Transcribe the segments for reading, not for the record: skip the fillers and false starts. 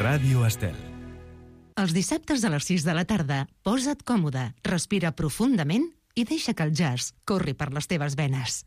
Ràdio Estel. Els dissabtes a les 6 de la tarda, posa't còmode, respira profundament i deixa que el jazz corri per les teves venes.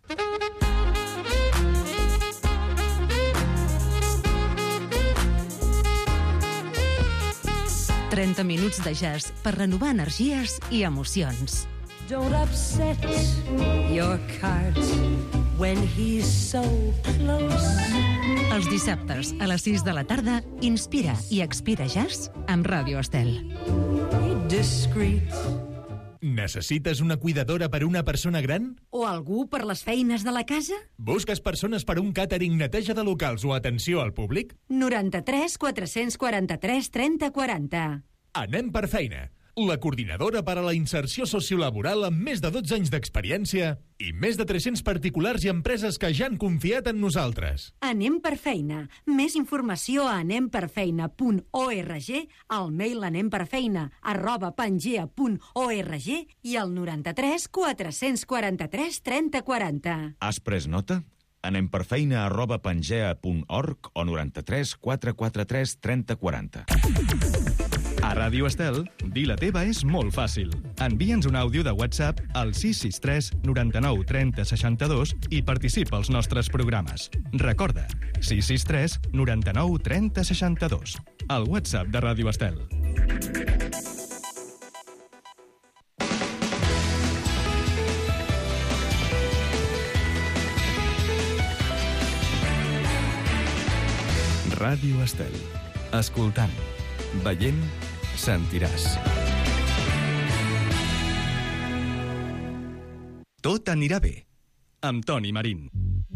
«30 minuts de jazz per renovar energies i emocions». Don't upset your cart when he's so close. Els dissabtes a les 6 de la tarda, inspira i expira jazz amb Ràdio Estel. Discreet. Necessites una cuidadora per una persona gran? O algú per les feines de la casa? Busques persones per un càtering, neteja de locals o atenció al públic? 93 443 30 40. Anem per feina. La coordinadora per a la inserció sociolaboral amb més de 12 anys d'experiència i més de 300 particulars i empreses que ja han confiat en nosaltres. Anem per feina. Més informació a anemperfeina.org, al mail anemperfeina@pangea.org i al 93 443 30 40. Has pres nota? anemperfeina@pangea.org o 93 443 30 40. A Ràdio Estel, dir la teva és molt fàcil. Envia'ns un àudio de WhatsApp al 663 99 30 62 i participa als nostres programes. Recorda, 663 99 30 62. El WhatsApp de Ràdio Estel. Ràdio Estel. Escoltant, veient, sentiràs. Tot anirà bé, amb Toni Marín.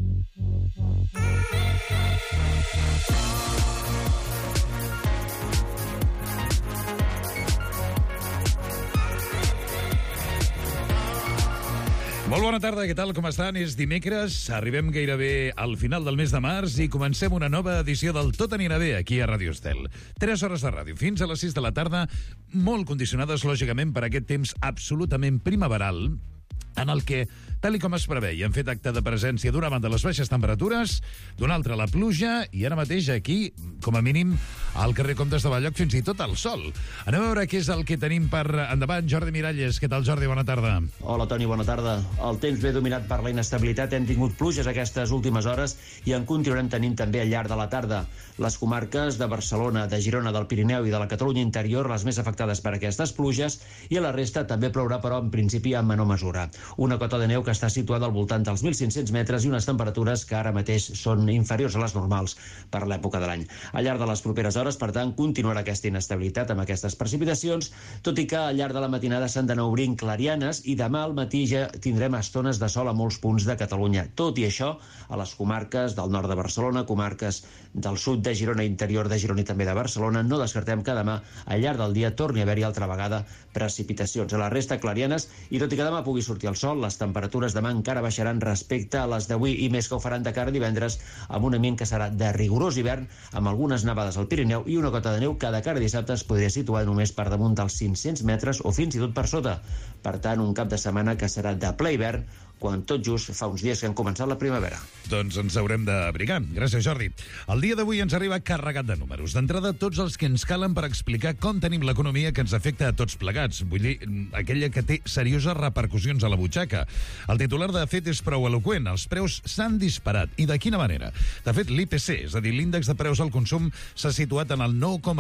Molt bona tarda, què tal, com estan? És dimecres, arribem gairebé al final del mes de març i comencem una nova edició del Tot anirà bé, aquí a Ràdio Estel. 3 hores de ràdio, fins a les 6 de la tarda, molt condicionades, lògicament, per aquest temps absolutament primaveral, en el que, tal com es preveia, han fet acte de presència d'una banda les baixes temperatures, d'una altra la pluja, i ara mateix aquí, com a mínim, al carrer Comtes de Balloc, fins i tot el sol. Anem a veure què és el que tenim per endavant. Jordi Miralles, què tal, Jordi? Bona tarda. Hola, Toni, bona tarda. El temps ve dominat per la inestabilitat. Hem tingut pluges aquestes últimes hores i en continuarem tenint també al llarg de la tarda. Les comarques de Barcelona, de Girona, del Pirineu i de la Catalunya interior, les més afectades per aquestes pluges, i a la resta també plourà, però en principi en menor mesura. Una cota de neu que està situada al voltant dels 1.500 metres i unes temperatures que ara mateix són inferiors a les normals per l'època de l'any. Al llarg de les properes hores, per tant, continuarà aquesta inestabilitat amb aquestes precipitacions, tot i que al llarg de la matinada s'han d'anar obrint clarianes i demà al matí ja tindrem estones de sol a molts punts de Catalunya. Tot i això, a les comarques del nord de Barcelona, comarques del sud de Girona, interior de Girona i també de Barcelona, no descartem que demà, al llarg del dia, torni a haver-hi altra vegada precipitacions. A la resta, clarianes, i tot i que demà pugui sortir el sol, les temperatures demà encara baixaran respecte a les d'avui i més que ho faran de cara a divendres amb un ambient que serà de rigorós hivern amb algunes nevades al Pirineu i una cota de neu que de cara a dissabte es podria situar només per damunt dels 500 metres o fins i tot per sota. Per tant, un cap de setmana que serà de ple hivern quan tot just fa uns dies que han començat la primavera. Doncs ens haurem d'abrigar. Gràcies, Jordi. El dia d'avui ens arriba carregat de números. D'entrada, tots els que ens calen per explicar com tenim l'economia que ens afecta a tots plegats. Vull dir, aquella que té serioses repercussions a la butxaca. El titular de fet és prou eloqüent. Els preus s'han disparat. I de quina manera? De fet, l'IPC, és a dir, l'índex de preus al consum, s'ha situat en el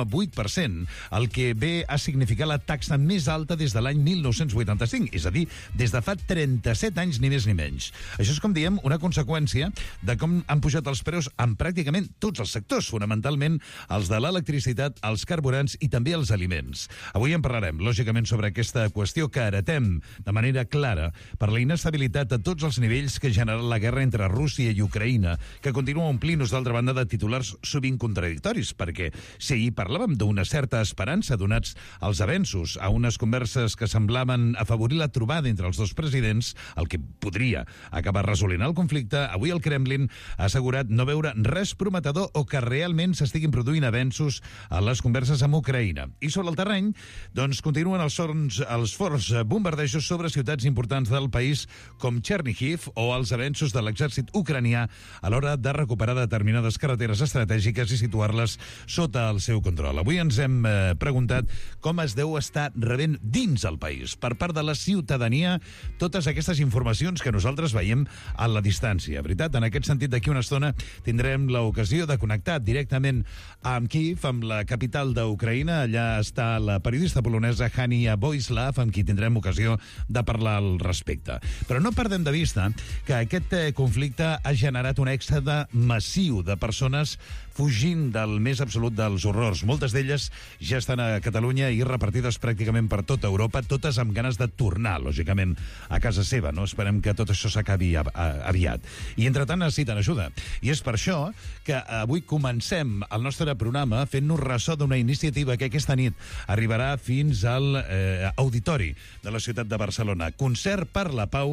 9,8%, el que ve a significar la taxa més alta des de l'any 1985, és a dir, des de fa 37 anys ni més ni menys. Això és, com diem, una conseqüència de com han pujat els preus en pràcticament tots els sectors, fonamentalment els de l'electricitat, els carburants i també els aliments. Avui en parlarem, lògicament, sobre aquesta qüestió que heretem de manera clara per la inestabilitat a tots els nivells que ha generat la guerra entre Rússia i Ucraïna, que continua omplint-nos, d'altra banda, de titulars sovint contradictoris, perquè si ahir parlàvem d'una certa esperança donats els avenços a unes converses que semblaven afavorir la trobada entre els dos presidents, el que podria acabar resolent el conflicte, avui el que Kremlin ha assegurat no veure res prometedor o que realment s'estiguin produint avenços a les converses amb Ucraïna. I sobre el terreny, doncs, continuen els forts bombardejos sobre ciutats importants del país com Chernihiv o els avenços de l'exèrcit ucranià a l'hora de recuperar determinades carreteres estratègiques i situar-les sota el seu control. Avui ens hem preguntat com es deu estar rebent dins el país, per part de la ciutadania, totes aquestes informacions que nosaltres veiem a la distància. Veritat, en aquest sentit, d'aquí una estona tindrem l'ocasió de connectar directament amb Kyiv, amb la capital d'Ucraïna. Allà està la periodista polonesa Hania Boislav, amb qui tindrem ocasió de parlar al respecte. Però no perdem de vista que aquest conflicte ha generat un èxode massiu de persones fugint del més absolut dels horrors. Moltes d'elles ja estan a Catalunya i repartides pràcticament per tota Europa, totes amb ganes de tornar, lògicament, a casa seva, no? Esperem que tot això s'acabi aviat. I, entretant, necessiten ajuda. I és per això que avui comencem el nostre programa fent-nos ressò d'una iniciativa que aquesta nit arribarà fins al auditori de la ciutat de Barcelona. Concert per la Pau,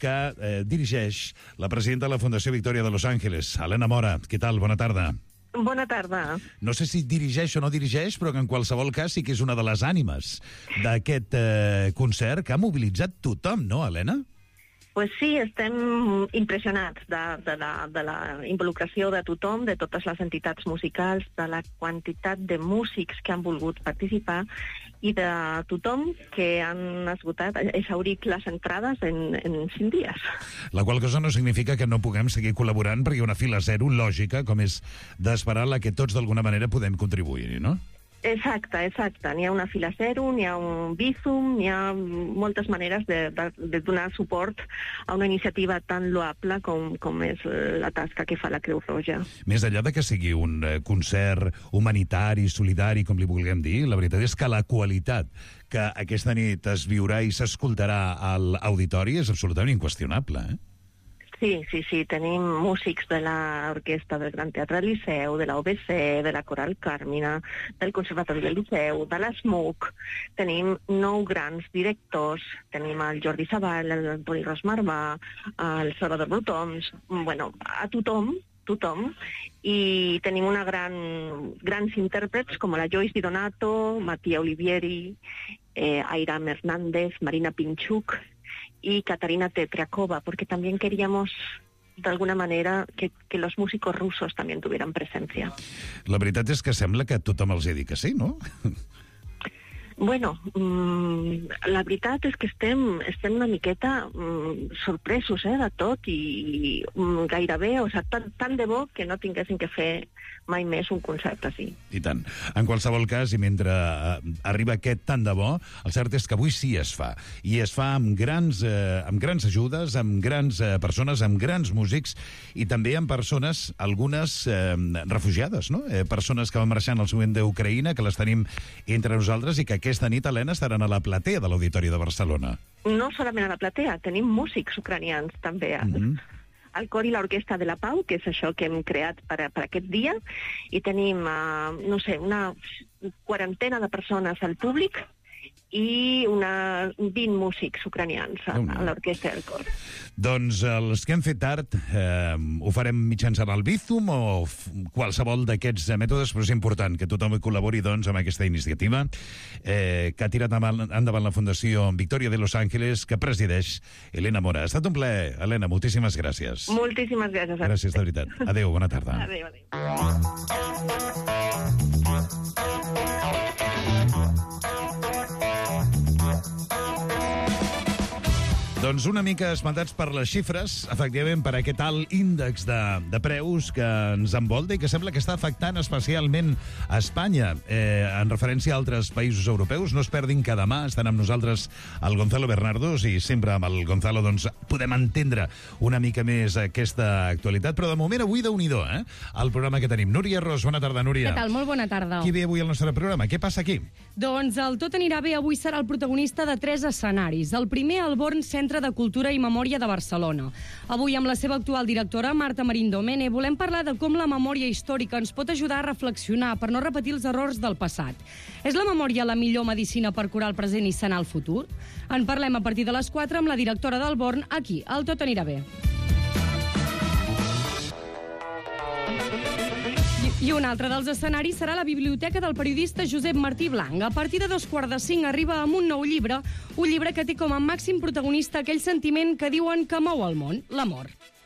que dirigeix la presidenta de la Fundació Victòria de Los Ángeles, Helena Mora. Què tal? Bona tarda. Bona tarda. No sé si dirigeix o no dirigeix, però que en qualsevol cas sí que és una de les ànimes d'aquest concert que ha mobilitzat tothom, no, Helena? Pues sí, estem impressionats de la involucració de tothom, de totes les entitats musicals, de la quantitat de músics que han volgut participar i de tothom que han exhaurit les entrades en 5 dies. La qual cosa no significa que no puguem seguir col·laborant, perquè hi ha una fila zero lògica, com és d'esperar, la que tots d'alguna manera podem contribuir-hi, no? Exacte. N'hi ha una fila zero, n'hi ha un Bizum, n'hi ha moltes maneres de donar suport a una iniciativa tan loable com és la tasca que fa la Creu Roja. Més enllà de que sigui un concert humanitari, solidari, com li vulguem dir, la veritat és que la qualitat que aquesta nit es viurà i s'escoltarà a l'auditori és absolutament inqüestionable, Sí, tenim músics de l'Orquestra del Gran Teatre del Liceu, de la OBC, de la Coral Carmina, del Conservatori del Liceu, de l'ESMUC. Tenim 9 grans directors, tenim el Jordi Sabal, el Toni Rosmarbà, el Salvador Brutoms, a tothom, i tenim grans intèrprets com la Joyce Di Donato, Mattia Olivieri, Airam Hernández, Marina Pinchuk y Katarina Tetriakova, porque también queríamos de alguna manera que los músicos rusos también tuvieran presencia. La veritat és que sembla que tothom els ha dit que sí, no? Bueno, la veritat és que estem una miqueta sorpresos de tot i gairebé, tant de bo que no tinguéssim que fer mai més un concert així. I tant. En qualsevol cas, i mentre arriba aquest tant de bo, el cert és que avui sí es fa. I es fa amb grans ajudes, amb grans persones, amb grans músics, i també amb persones, algunes refugiades, no? Persones que van marxar en el seu moment d'Ucraïna, que les tenim entre nosaltres i que aquesta nit, Helena, estaran a la platea de l'Auditori de Barcelona. No solament a la platea, tenim músics ucranians també. El cor i l'orquestra de la Pau, que és això que hem creat per aquest dia, i tenim, una quarantena de persones al públic i 20 músics ucranians a l'orquestra del cor. Doncs els que hem fet tard ho farem mitjançant el Bizum o qualsevol d'aquests mètodes, però és important que tothom col·labori amb aquesta iniciativa que ha tirat endavant la Fundació Victòria de Los Ángeles, que presideix Helena Mora. Ha estat un plaer, Helena, moltíssimes gràcies. Moltíssimes gràcies. Gràcies, de veritat. Adéu, bona tarda. Adéu. Doncs una mica espantats per les xifres, efectivament, per aquest alt índex de preus que ens envolta i que sembla que està afectant especialment a Espanya. En referència a altres països europeus, no es perdin que demà estan amb nosaltres el Gonzalo Bernardos i sempre amb el Gonzalo podem entendre una mica més aquesta actualitat, però de moment avui déu-n'hi-do, el programa que tenim. Núria Ros, bona tarda, Núria. Què tal? Molt bona tarda. Qui ve avui al nostre programa? Què passa aquí? Doncs el Tot anirà bé avui serà el protagonista de 3 escenaris. El primer, el Born Centre de Cultura i Memòria de Barcelona. Avui, amb la seva actual directora, Marta Marín Domene, volem parlar de com la memòria històrica ens pot ajudar a reflexionar per no repetir els errors del passat. És la memòria la millor medicina per curar el present i sanar el futur? En parlem a partir de les 4 amb la directora del Born, aquí, al Tot anirà bé. I un altre dels escenaris serà la biblioteca del periodista Josep Martí Blanc. A partir de 4:45 arriba amb un nou llibre, un llibre que té com a màxim protagonista aquell sentiment que diuen que mou el món, l'amor.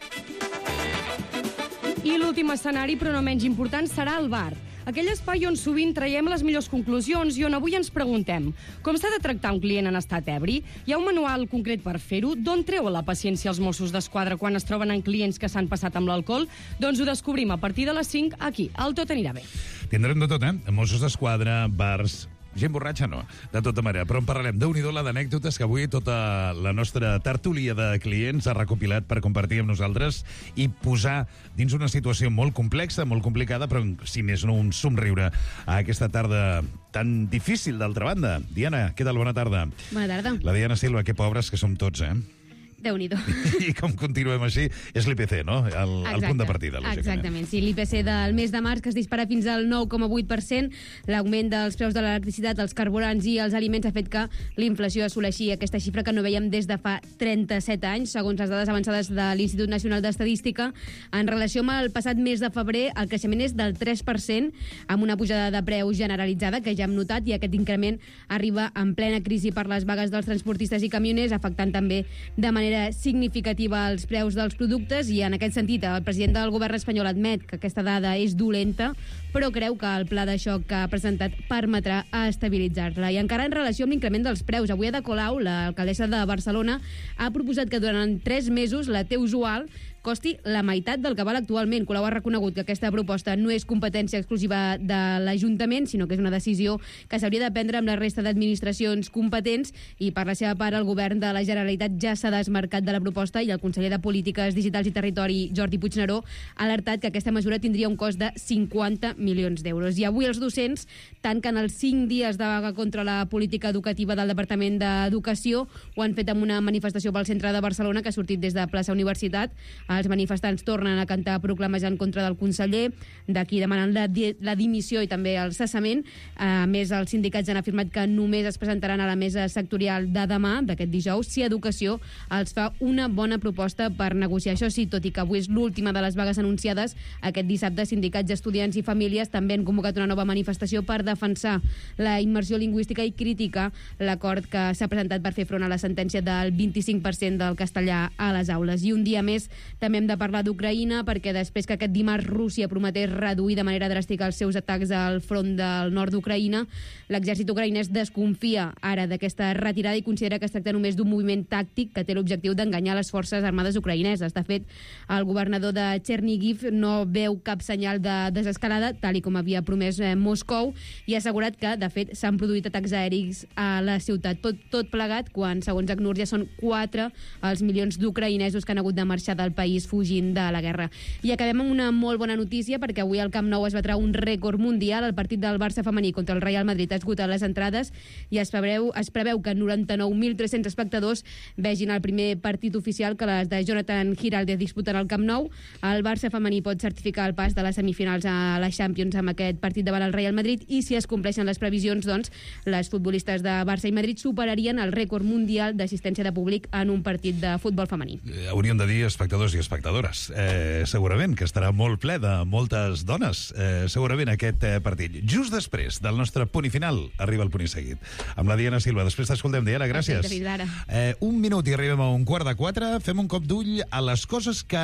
I l'últim escenari, però no menys important, serà el bar. Aquell espai on sovint traiem les millors conclusions i on avui ens preguntem com s'ha de tractar un client en estat ebri? Hi ha un manual concret per fer-ho? D'on treuen la paciència els Mossos d'Esquadra quan es troben en clients que s'han passat amb l'alcohol? Doncs ho descobrim a partir de les 5 aquí, al Tot Anirà Bé. Tindrem de tot, Mossos d'Esquadra, bars... Gent borratxa no, de tota manera, però en parlarem. Déu-n'hi-do la d'anècdotes que avui tota la nostra tertúlia de clients ha recopilat per compartir amb nosaltres i posar dins una situació molt complexa, molt complicada, però si més no un somriure a aquesta tarda tan difícil d'altra banda. Diana, què tal? Bona tarda. Bona tarda. La Diana Silva, que pobres que som tots, Déu-n'hi-do. I com continuem així, és l'IPC, no? El punt de partida, lògicament. Exactament, sí. L'IPC del mes de març, que es dispara fins al 9,8%, l'augment dels preus de l'electricitat, els carburants i els aliments ha fet que l'inflació assoleixi aquesta xifra que no veiem des de fa 37 anys, segons les dades avançades de l'Institut Nacional d'Estadística. En relació amb el passat mes de febrer, el creixement és del 3%, amb una pujada de preus generalitzada, que ja hem notat, i aquest increment arriba en plena crisi per les vagues dels transportistes i camioners, afectant també de manera significativa els preus dels productes, i en aquest sentit el president del govern espanyol admet que aquesta dada és dolenta, però creu que el pla de xoc que ha presentat permetrà estabilitzar-la. I encara en relació amb l'increment dels preus, avui Ada Colau, l'alcaldessa de Barcelona, ha proposat que durant 3 mesos la T-usual costi la meitat del que val actualment. Colau ha reconegut que aquesta proposta no és competència exclusiva de l'Ajuntament, sinó que és una decisió que s'hauria de prendre amb la resta d'administracions competents, i per la seva part el govern de la Generalitat ja s'ha desmarcat de la proposta, i el conseller de Polítiques Digitals i Territori, Jordi Puigneró, ha alertat que aquesta mesura tindria un cost de 50 milions d'euros. I avui els docents tanquen els 5 dies de vaga contra la política educativa del Departament d'Educació. Ho han fet amb una manifestació pel centre de Barcelona que ha sortit des de plaça Universitat. Els manifestants tornen a cantar proclames en contra del conseller, d'aquí demanen la dimissió i també el cessament. A més, els sindicats han afirmat que només es presentaran a la mesa sectorial de demà, d'aquest dijous, si Educació els fa una bona proposta per negociar. Això sí, tot i que avui és l'última de les vagues anunciades, aquest dissabte sindicats, estudiants i famílies també han convocat una nova manifestació per defensar la immersió lingüística i criticar l'acord que s'ha presentat per fer front a la sentència del 25% del castellà a les aules. I un dia més també hem de parlar d'Ucraïna, perquè després que aquest dimarts Rússia prometés reduir de manera dràstica els seus atacs al front del nord d'Ucraïna, l'exèrcit ucraïnès desconfia ara d'aquesta retirada i considera que es tracta només d'un moviment tàctic que té l'objectiu d'enganyar les forces armades ucraïneses. De fet, el governador de Chernihiv no veu cap senyal de desescalada, tal i com havia promès Moscou, i ha assegurat que, de fet, s'han produït atacs aèris a la ciutat. Tot plegat, quan, segons ACNUR, ja són 4 els milions d'ucraïnesos que han hagut de marxar del país fugint de la guerra. I acabem amb una molt bona notícia, perquè avui al Camp Nou es batrà un rècord mundial. El partit del Barça femení contra el Real Madrid ha esgotat les entrades i es preveu que 99.300 espectadors vegin el primer partit oficial que les de Jonathan Giraldez disputen al Camp Nou. El Barça femení pot certificar el pas de les semifinals a la Champions amb aquest partit davant el Real Madrid, i si es compleixen les previsions, doncs, les futbolistes de Barça i Madrid superarien el rècord mundial d'assistència de públic en un partit de futbol femení. Hauríem de dir espectadors i espectadores. Segurament que estarà molt ple de moltes dones, segurament, aquest partit. Just després del nostre punt i final arriba el punt i seguit. Amb la Diana Silva. Després t'escoltem, Diana, gràcies. Perfecte, fins ara. Un minut i arribem a 3:15. Fem un cop d'ull a les coses que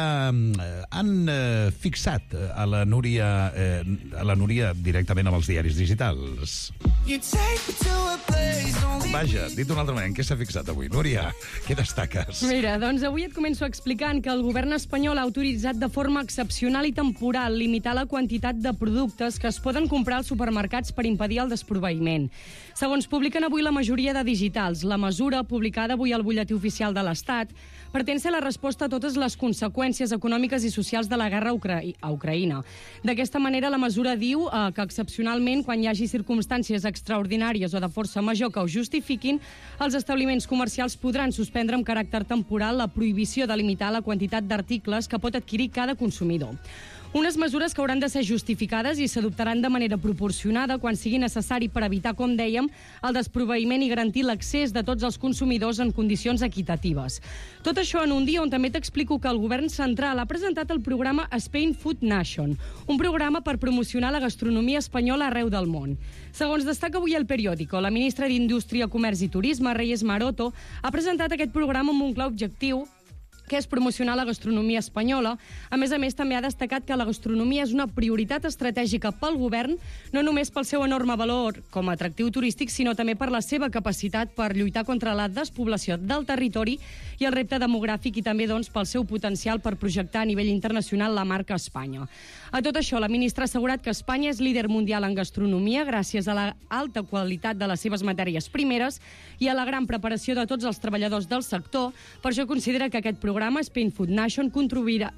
han fixat a la Núria directament amb els diaris digitals. Vaja, dit d'una altra manera, en què s'ha fixat avui? Núria, què destaques? Mira, doncs avui et començo explicant que el govern espanyol ha autoritzat de forma excepcional i temporal limitar la quantitat de productes que es poden comprar als supermercats per impedir el desproveïment. Segons publiquen avui la majoria de digitals, la mesura, publicada avui al Butlletí Oficial de l'Estat, pretén ser la resposta a totes les conseqüències econòmiques i socials de la guerra a Ucraïna. D'aquesta manera, la mesura diu que excepcionalment, quan hi hagi circumstàncies extraordinàries o de força major que ho justifiquin, els establiments comercials podran suspendre amb caràcter temporal la prohibició de limitar la quantitat d'articles que pot adquirir cada consumidor. Unes mesures que hauran de ser justificades i s'adoptaran de manera proporcionada quan sigui necessari per evitar, com dèiem, el desproveïment i garantir l'accés de tots els consumidors en condicions equitatives. Tot això en un dia on també t'explico que el govern central ha presentat el programa Spain Food Nation, un programa per promocionar la gastronomia espanyola arreu del món. Segons destaca avui el periòdico, la ministra d'Indústria, Comerç i Turisme, Reyes Maroto, ha presentat aquest programa amb un clar objectiu, que és promocionar la gastronomia espanyola. A més, també ha destacat que la gastronomia és una prioritat estratègica pel govern, no només pel seu enorme valor com a atractiu turístic, sinó també per la seva capacitat per lluitar contra la despoblació del territori i el repte demogràfic i també, doncs, pel seu potencial per projectar a nivell internacional la marca Espanya. A tot això, la ministra ha assegurat que Espanya és líder mundial en gastronomia gràcies a la alta qualitat de les seves matèries primeres i a la gran preparació de tots els treballadors del sector. Per això considera que aquest programa Spain Food Nation contribuirà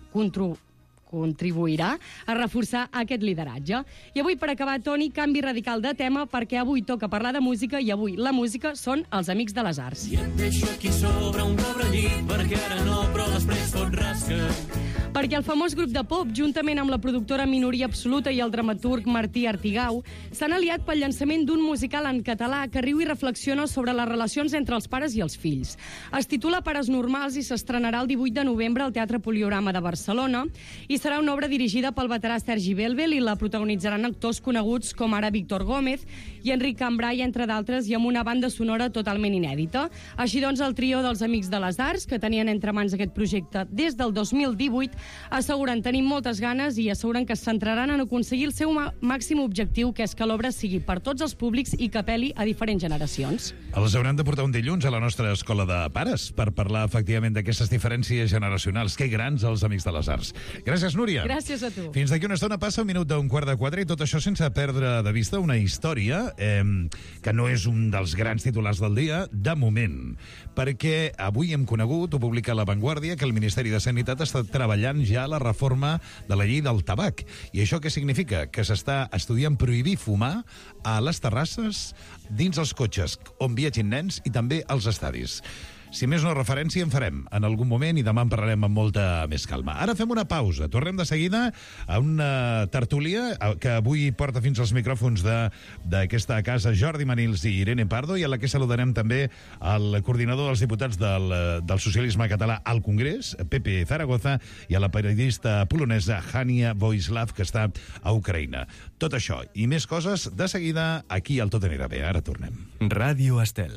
a reforçar aquest lideratge. I avui, per acabar, Toni, canvi radical de tema, perquè avui toca parlar de música i avui la música són els Amics de les Arts. I et deixo aquí sobre un cobrellit, perquè ara no, però després fot rasca. Perquè el famós grup de pop, juntament amb la productora Minoria Absoluta i el dramaturg Martí Artigau, s'han aliat pel llançament d'un musical en català que riu i reflexiona sobre les relacions entre els pares i els fills. Es titula Pares Normals i s'estrenarà el 18 de novembre al Teatre Poliorama de Barcelona i serà una obra dirigida pel veterà Sergi Belbel i la protagonitzaran actors coneguts com ara Víctor Gómez i Enric Cambrai, entre d'altres, i amb una banda sonora totalment inèdita. Així doncs, el trio dels Amics de les Arts, que tenien entre mans aquest projecte des del 2018, asseguren tenir moltes ganes i asseguren que es centraran en aconseguir el seu màxim objectiu, que és que l'obra sigui per tots els públics i que apel·li a diferents generacions. Els hauran de portar un dilluns a la nostra escola de pares per parlar, efectivament, d'aquestes diferències generacionals. Que grans els Amics de les Arts. Gràcies, Núria. Gràcies a tu. Fins d'aquí una estona passa un minut d'un 3:15 i tot això sense perdre de vista una història que no és un dels grans titulars del dia, de moment, perquè avui hem conegut, ho publica La Vanguardia, que el Ministeri de Sanitat està treballant ja la reforma de la llei del tabac. I això què significa? Que s'està estudiant prohibir fumar a les terrasses, dins els cotxes on viatgin nens i també als estadis. Si més no referència en farem en algun moment i demà en parlarem amb molta més calma. Ara fem una pausa. Tornem de seguida a una tertúlia que avui porta fins als micròfons d'aquesta casa Jordi Manils i Irene Pardo, i a la que saludarem també el coordinador dels diputats del socialisme català al Congrés, Pepe Zaragoza, i a la periodista polonesa Hania Voislav, que està a Ucraïna. Tot això i més coses de seguida aquí al Tot anirà bé. Ara tornem. Ràdio Estel.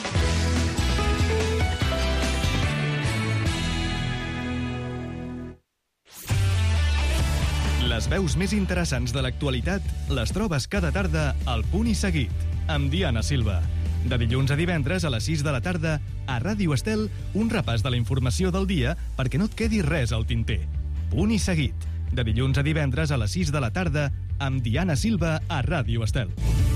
Les veus més interessants de l'actualitat les trobes cada tarda al Punt i Seguit, amb Diana Silva. De dilluns a divendres a les 6 de la tarda, a Ràdio Estel, un repàs de la informació del dia perquè no et quedi res al tinter. Punt i Seguit, de dilluns a divendres a les 6 de la tarda, amb Diana Silva a Ràdio Estel.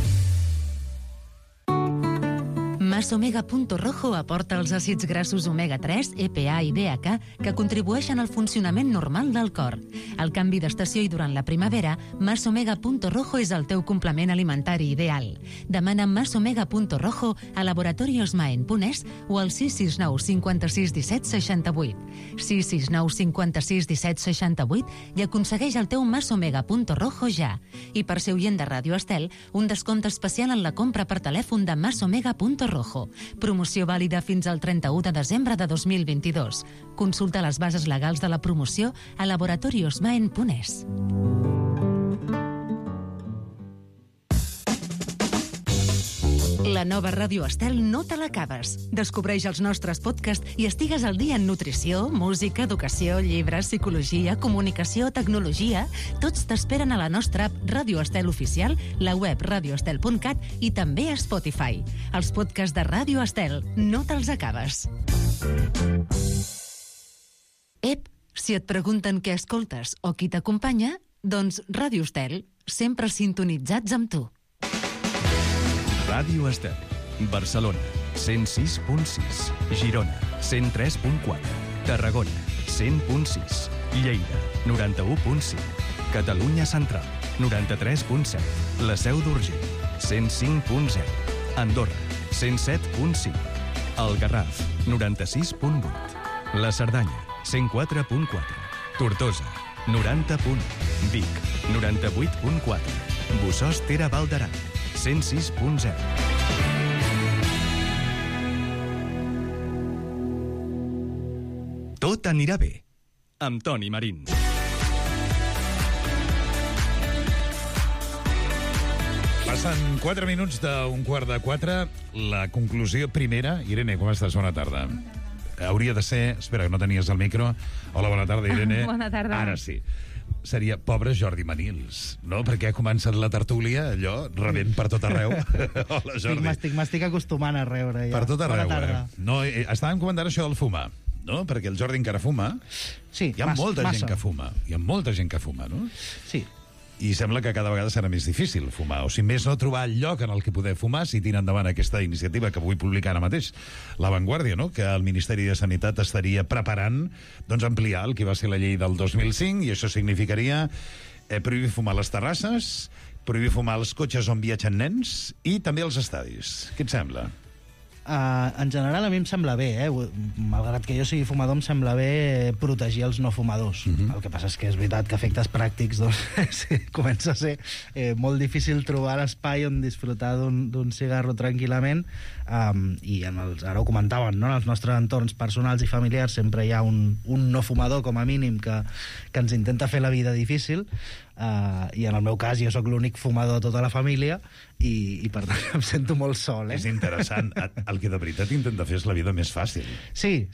Masomega.rojo aporta els àcids grassos omega-3, EPA i DHA que contribueixen al funcionament normal del cor. Al canvi d'estació i durant la primavera, Masomega.rojo és el teu complement alimentari ideal. Demana Masomega.rojo a Laboratorios Maen.es o al 669 56 17 68. 669 56 17 68 i aconsegueix el teu Masomega.rojo ja. I per ser oient de Ràdio Estel, un descompte especial en la compra per telèfon de Masomega.rojo. Promoció vàlida fins al 31 de desembre de 2022. Consulta les bases legals de la promoció a laboratoriosmaen.es. La nova Ràdio Estel no te l'acabes. Descobreix els nostres podcasts i estigues al dia en nutrició, música, educació, llibres, psicologia, comunicació, tecnologia. Tots t'esperen a la nostra app Ràdio Estel Oficial, la web radioestel.cat i també a Spotify. Els podcasts de Ràdio Estel no te'ls acabes. Ep, si et pregunten què escoltes o qui t'acompanya, doncs Ràdio Estel, sempre sintonitzats amb tu. Ràdio Estel, Barcelona, 106.6, Girona, 103.4, Tarragona, 100.6, Lleida, 91.5, Catalunya Central, 93.7, la Seu d'Urgell, 105.0, Andorra, 107.5, el Garraf, 96.8, la Cerdanya, 104.4, Tortosa, 90 punt. Vic, 98.4. Bussos Tera Val d'Aran, 106.0. Tot anirà bé, amb Toni Marín. Passen 4 minuts d'un quart de 4. La conclusió primera... Irene, com estàs? Bona tarda. Hauria de ser... Espera, que no tenies el micro. Hola, bona tarda, Irene. Bona tarda. Ara sí. Seria pobre Jordi Manils, no? Perquè ha començat la tertúlia, allò, rebent per tot arreu. Hola, Jordi. M'estic acostumant a reure, ja. Per tot arreu, Bona tarda. No, estàvem comentant això del fumar, no? Perquè el Jordi encara fuma. Sí, Hi ha molta gent que fuma. Hi ha molta gent que fuma, no? Sí. I sembla que cada vegada serà més difícil fumar, o si més no trobar el lloc en el que poder fumar si tira endavant aquesta iniciativa que vull publicar ara mateix, La Vanguardia, no? Que el Ministeri de Sanitat estaria preparant doncs, ampliar el que va ser la llei del 2005, i això significaria prohibir fumar a les terrasses, prohibir fumar als cotxes on viatgen nens i també als estadis. Què et sembla? En general a mi em sembla bé, malgrat que jo sigui fumador, em sembla bé protegir els no fumadors. El que passa és que és veritat que a efectes pràctics doncs, comença a ser molt difícil trobar l'espai on disfrutar d'un cigarro tranquil·lament, i ara ho comentaven, no? En els nostres entorns personals i familiars sempre hi ha un no fumador com a mínim que ens intenta fer la vida difícil, i en el meu cas jo sóc l'únic fumador de tota la família i per tant em sento molt sol. És interessant. El que de veritat intenta fer és la vida més fàcil. Sí.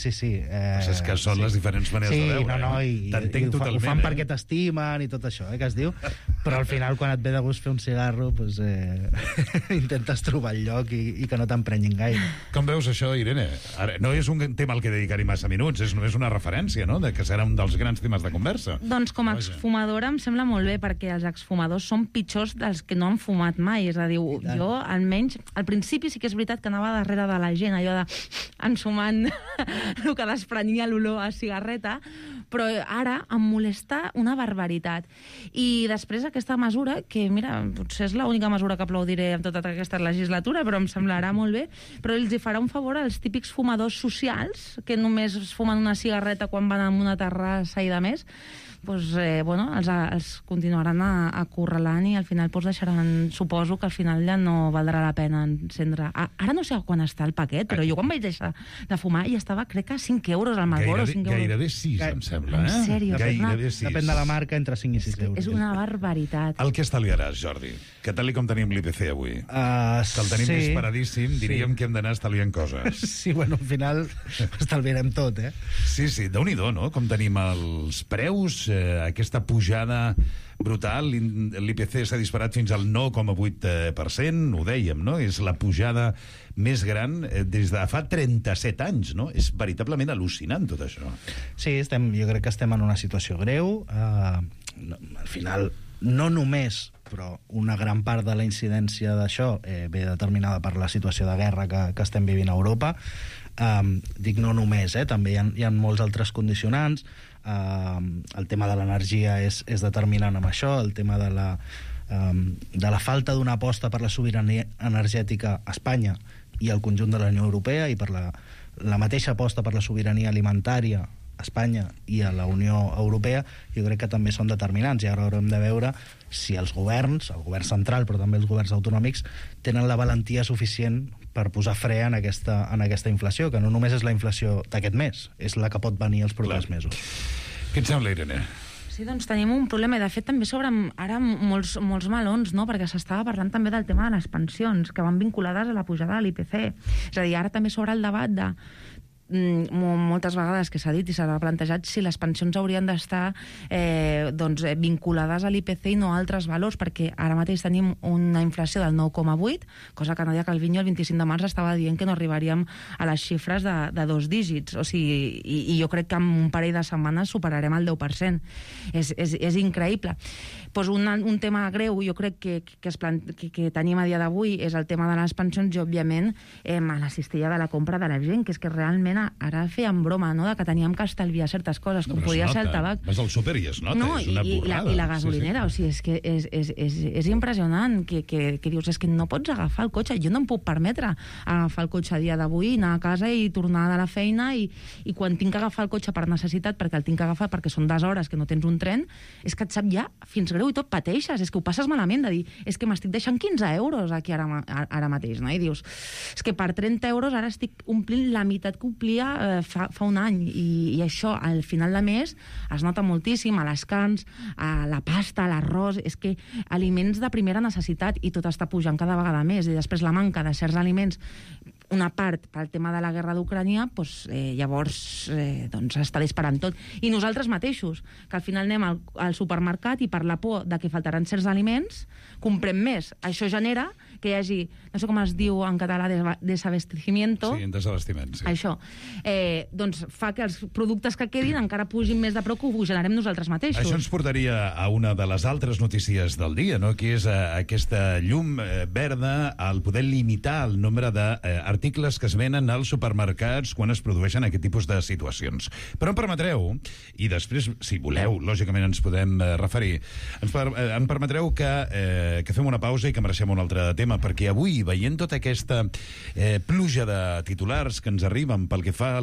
És que són les diferents maneres de veure. I ho fan perquè t'estimen i tot això, que es diu, però al final quan et ve de gust fer un cigarro doncs, intentes trobar el lloc i que no t'emprenyin gaire. Com veus això, Irene? Ara, no és un tema al que dedicar-hi massa minuts, és només una referència, no?, de que serà un dels grans temes de conversa. Doncs com a exfumadora em sembla molt bé, perquè els exfumadors són pitjors dels que no han fumat mai. És a dir, jo, almenys, al principi sí que és veritat que anava darrere de la gent, allò de ensumant el que desprenia l'olor a cigarreta, però ara em molesta una barbaritat. I després aquesta mesura, que mira, potser és l'única mesura que aplaudiré en tota aquesta legislatura, però em semblarà molt bé, però els hi farà un favor als típics fumadors socials, que només es fumen una cigarreta quan van a una terrassa i de més, doncs, els continuaran acorralant i al final deixaran, suposo que al final ja no valdrà la pena encendre. Ara no sé quan està el paquet, però jo quan vaig deixar de fumar ja estava, crec que 5 euros al Marlboro. Gairebé 6, em sembla. En sèrio? Gairebé 6. Depèn de la marca, entre 5 i 6 euros. És una barbaritat. El que estalviaràs, Jordi? Que tal com tenim l'IPC avui? Que el tenim disparadíssim, diríem que hem d'anar estalviant coses. Sí, bueno, al final estalviarem tot, Sí, Déu-n'hi-do, no? Com tenim els preus, aquesta pujada brutal, l'IPC s'ha disparat fins al 9,8%, ho dèiem, no? És la pujada més gran des de fa 37 anys, no? És veritablement al·lucinant tot això. Sí, jo crec que estem en una situació greu. Al final, no només, però una gran part de la incidència d'això ve determinada per la situació de guerra que estem vivint a Europa. Dic no només, també hi ha molts altres condicionants. El tema de l'energia és determinant amb això, el tema de la falta d'una aposta per la sobirania energètica a Espanya i al conjunt de la Unió Europea, i per la mateixa aposta per la sobirania alimentària a Espanya i a la Unió Europea, jo crec que també són determinants, i ara haurem de veure si els governs, el govern central però també els governs autonòmics, tenen la valentia suficient per posar fre en aquesta inflació, que no només és la inflació d'aquest mes, és la que pot venir els propers mesos. Què et sembla, Irene? Sí, doncs tenim un problema, i de fet també s'obren ara molts melons, no? Perquè s'estava parlant també del tema de les pensions, que van vinculades a la pujada de l'IPC. És a dir, ara també s'obre el debat de moltes vegades que s'ha dit i s'ha plantejat si les pensions haurien d'estar vinculades a l'IPC i no a altres valors, perquè ara mateix tenim una inflació del 9,8, cosa que Nadia Calviño el 25 de març estava dient que no arribaríem a les xifres de 2 dígits, o sigui, i jo crec que en un parell de setmanes superarem el 10%. És increïble. Pues un tema greu, jo crec que tenim a dia d'avui, és el tema de les pensions i, òbviament, a la cistella de la compra de la gent, que és que realment Helena, ara fèiem broma, no?, de que teníem que estalviar certes coses, com podia ser el tabac. Vas al súper i es nota, és una borrada. I la gasolinera, o sigui, és que és impressionant que dius, és que no pots agafar el cotxe. Jo no em puc permetre agafar el cotxe a dia d'avui, anar a casa i tornar de la feina, i quan tinc que agafar el cotxe per necessitat, perquè el tinc que agafar perquè són deshores que no tens un tren, és que et sap ja fins greu i tot pateixes, és que ho passes malament de dir, és que m'estic deixant 15 euros aquí ara mateix, no? I dius, és que per 30 euros ara estic omplint la meitat que omplia fa un any, i això al final de mes es nota moltíssim a les carns, a la pasta, a l'arròs, és que aliments de primera necessitat, i tot està pujant cada vegada més, i després la manca de certs aliments, una part pel tema de la guerra d'Ucrània, llavors està disparant tot. I nosaltres mateixos, que al final anem al supermercat i per la por de que faltaran certs aliments, comprem més. Això genera que hi hagi, no sé com es diu en català, desabastecimiento. Sí, desabastiment, sí. Això. Doncs fa que els productes que quedin encara pugin més de preu, que ho generem nosaltres mateixos. Això ens portaria a una de les altres notícies del dia, no?, que és aquesta llum verda al poder limitar el nombre d'articles que es venen als supermercats quan es produeixen aquest tipus de situacions. Però em permetreu, i després, si voleu, lògicament ens podem referir, em permetreu que fem una pausa i que mereixem un altre tema, perquè avui, veient tota aquesta pluja de titulars que ens arriben pel que fa a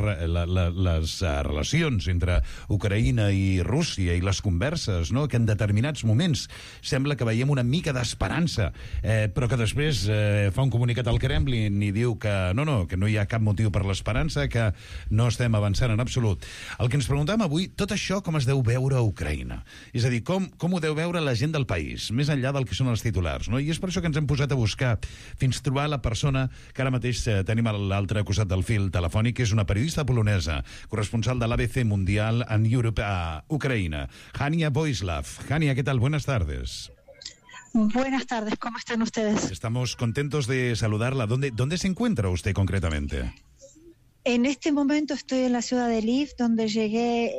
les relacions entre Ucraïna i Rússia i les converses, no?, que en determinats moments sembla que veiem una mica d'esperança, però que després fa un comunicat al Kremlin i diu que no hi ha cap motiu per l'esperança, que no estem avançant en absolut. El que ens preguntàvem avui, tot això com es deu veure a Ucraïna? És a dir, com ho deu veure la gent del país, més enllà del que són els titulars, no? I és per això que ens hem posat a buscar fins trobar la persona que ara mateix tenim a l'altre costat del fil telefònic, que és una periodista polonesa, corresponsal de l'ABC Mundial en Europe a Ucraïna, Hania Voislav. Hania, ¿qué tal? Buenas tardes. Buenas tardes, ¿cómo están ustedes? Estamos contentos de saludarla. ¿Dónde se encuentra usted concretamente? En este momento estoy en la ciudad de Lviv, donde llegué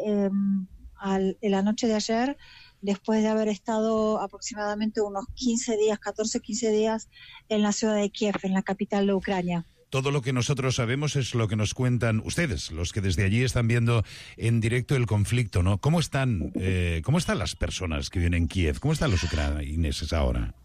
en la noche de ayer, después de haber estado aproximadamente unos 14-15 días en la ciudad de Kiev, en la capital de Ucrania. Todo lo que nosotros sabemos es lo que nos cuentan ustedes, los que desde allí están viendo en directo el conflicto, ¿no? ¿Cómo están las personas que viven en Kiev? ¿Cómo están los ucranianos ahora?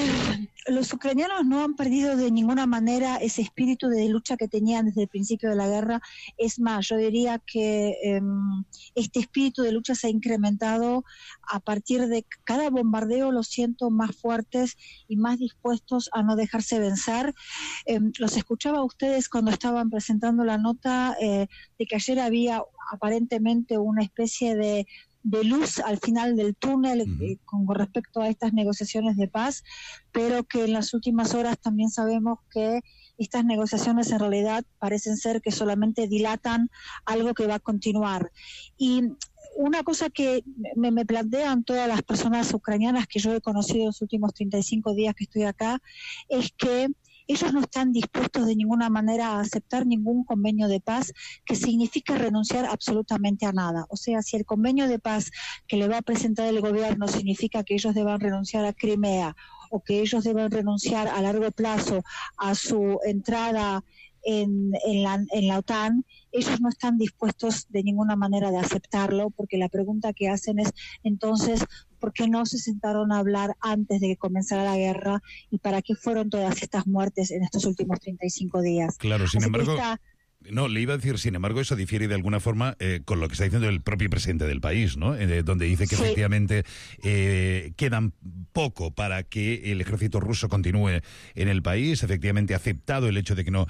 Los ucranianos no han perdido de ninguna manera ese espíritu de lucha que tenían desde el principio de la guerra. Es más, yo diría que este espíritu de lucha se ha incrementado a partir de cada bombardeo. Los siento más fuertes y más dispuestos a no dejarse vencer. Los escuchaba a ustedes cuando estaban presentando la nota de que ayer había aparentemente una especie de luz al final del túnel con respecto a estas negociaciones de paz, pero que en las últimas horas también sabemos que estas negociaciones en realidad parecen ser que solamente dilatan algo que va a continuar. Y una cosa que me plantean todas las personas ucranianas que yo he conocido en los últimos 35 días que estoy acá, es que ellos no están dispuestos de ninguna manera a aceptar ningún convenio de paz que signifique renunciar absolutamente a nada. O sea, si el convenio de paz que le va a presentar el gobierno significa que ellos deban renunciar a Crimea o que ellos deban renunciar a largo plazo a su entrada en la OTAN, ellos no están dispuestos de ninguna manera de aceptarlo, porque la pregunta que hacen es, entonces, ¿por qué no se sentaron a hablar antes de que comenzara la guerra? ¿Y para qué fueron todas estas muertes en estos últimos 35 días? Claro, sin embargo... No, le iba a decir, sin embargo, eso difiere de alguna forma con lo que está diciendo el propio presidente del país, ¿no? Donde dice que efectivamente quedan poco para que el ejército ruso continúe en el país. Efectivamente ha aceptado el hecho de que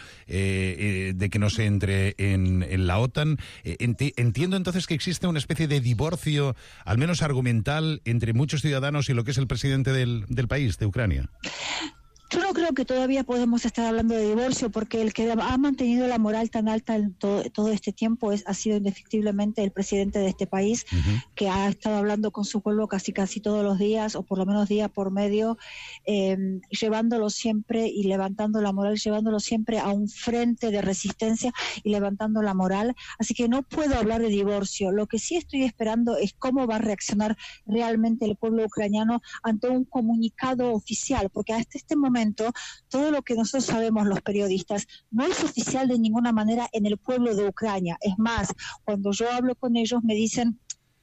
no se entre en la OTAN. Entiendo entonces que existe una especie de divorcio, al menos argumental, entre muchos ciudadanos y lo que es el presidente del país, de Ucrania. Yo no creo que todavía podemos estar hablando de divorcio, porque el que ha mantenido la moral tan alta en todo este tiempo ha sido indefectiblemente el presidente de este país, que ha estado hablando con su pueblo casi todos los días, o por lo menos día por medio, llevándolo siempre y levantando la moral, llevándolo siempre a un frente de resistencia y levantando la moral. Así que no puedo hablar de divorcio. Lo que sí estoy esperando es cómo va a reaccionar realmente el pueblo ucraniano ante un comunicado oficial, porque hasta este momento momento, todo lo que nosotros sabemos los periodistas no es oficial de ninguna manera en el pueblo de Ucrania. Es más, cuando yo hablo con ellos me dicen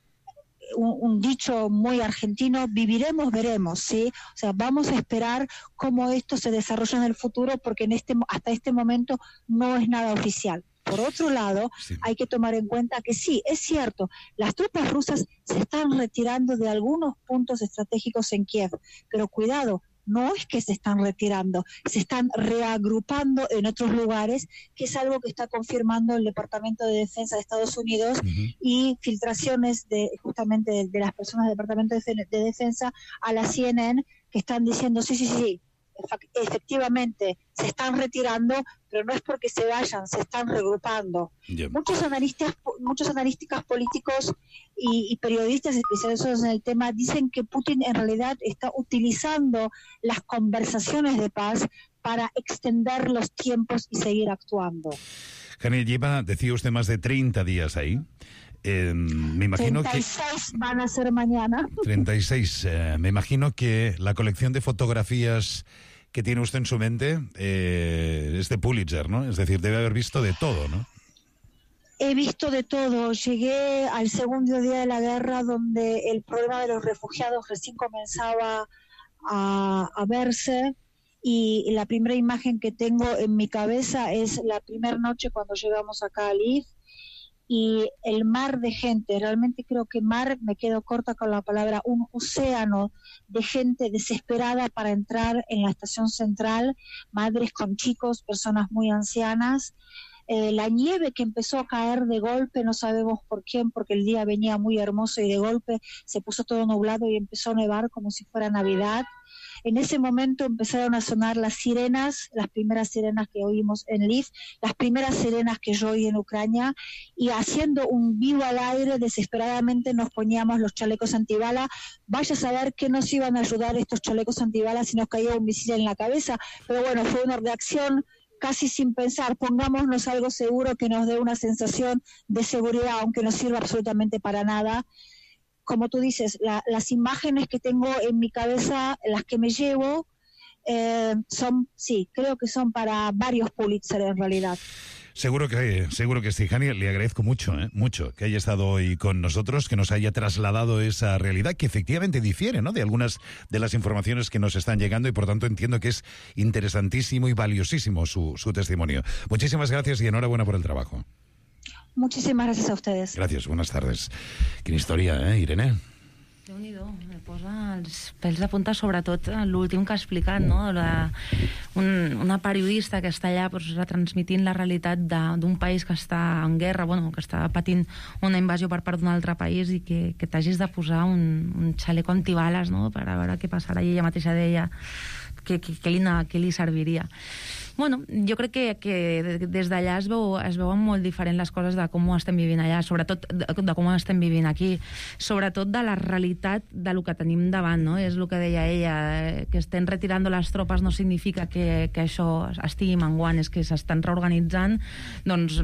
un dicho muy argentino: viviremos, veremos, ¿sí? O sea, vamos a esperar cómo esto se desarrolla en el futuro, porque hasta este momento no es nada oficial. Por otro lado, hay que tomar en cuenta que sí, es cierto, las tropas rusas se están retirando de algunos puntos estratégicos en Kiev, pero cuidado, no es que se están retirando, se están reagrupando en otros lugares, que es algo que está confirmando el Departamento de Defensa de Estados Unidos y filtraciones justamente de las personas del Departamento de Defensa a la CNN, que están diciendo sí, efectivamente se están retirando, pero no es porque se vayan, se están reagrupando. Muchos analistas políticos y periodistas especializados en el tema dicen que Putin en realidad está utilizando las conversaciones de paz para extender los tiempos y seguir actuando. Jani, decía usted, más de 30 días ahí. Me imagino 36 van a ser mañana. 36. Me imagino que la colección de fotografías que tiene usted en su mente es de Pulitzer, ¿no? Es decir, debe haber visto de todo, ¿no? He visto de todo. Llegué al segundo día de la guerra, donde el problema de los refugiados recién comenzaba a verse, y la primera imagen que tengo en mi cabeza es la primera noche cuando llegamos acá a Lviv, y el mar de gente. Realmente creo que mar, me quedo corta con la palabra, un océano de gente desesperada para entrar en la estación central, madres con chicos, personas muy ancianas. La nieve que empezó a caer de golpe, no sabemos por quién, porque el día venía muy hermoso y de golpe se puso todo nublado y empezó a nevar como si fuera Navidad. En ese momento empezaron a sonar las sirenas, las primeras sirenas que oímos en Lviv, las primeras sirenas que yo oí en Ucrania, y haciendo un vivo al aire, desesperadamente nos poníamos los chalecos antibala. Vaya a saber qué nos iban a ayudar estos chalecos antibala si nos caía un misil en la cabeza, pero bueno, fue una reacción casi sin pensar. Pongámonos algo seguro que nos dé una sensación de seguridad, aunque no sirva absolutamente para nada. Como tú dices, las imágenes que tengo en mi cabeza, las que me llevo, creo que son para varios Pulitzer en realidad. Seguro que sí, Jani. Le agradezco mucho que haya estado hoy con nosotros, que nos haya trasladado esa realidad que efectivamente difiere, ¿no?, de algunas de las informaciones que nos están llegando, y por tanto entiendo que es interesantísimo y valiosísimo su testimonio. Muchísimas gracias y enhorabuena por el trabajo. Muchísimas gracias a ustedes. Gracias, buenas tardes. Quina història, Irene? Déu-n'hi-do, me posa els pèls de punta, sobretot l'últim que ha explicat, no? Una periodista que està allà retransmitint la realitat d'un país que està en guerra, que està patint una invasió per part d'un altre país, i que t'hagis de posar un xaleco antibales, no?, per a veure què passarà. I ella mateixa deia què li serviria. Bueno, jo crec que des d'allà es veuen molt diferent les coses de com ho estem vivint allà, sobretot de com ho estem vivint aquí, sobretot de la realitat del que tenim davant, no? És el que deia ella, que estem retirant les tropes no significa que això estigui menguant, és que s'estan reorganitzant, doncs,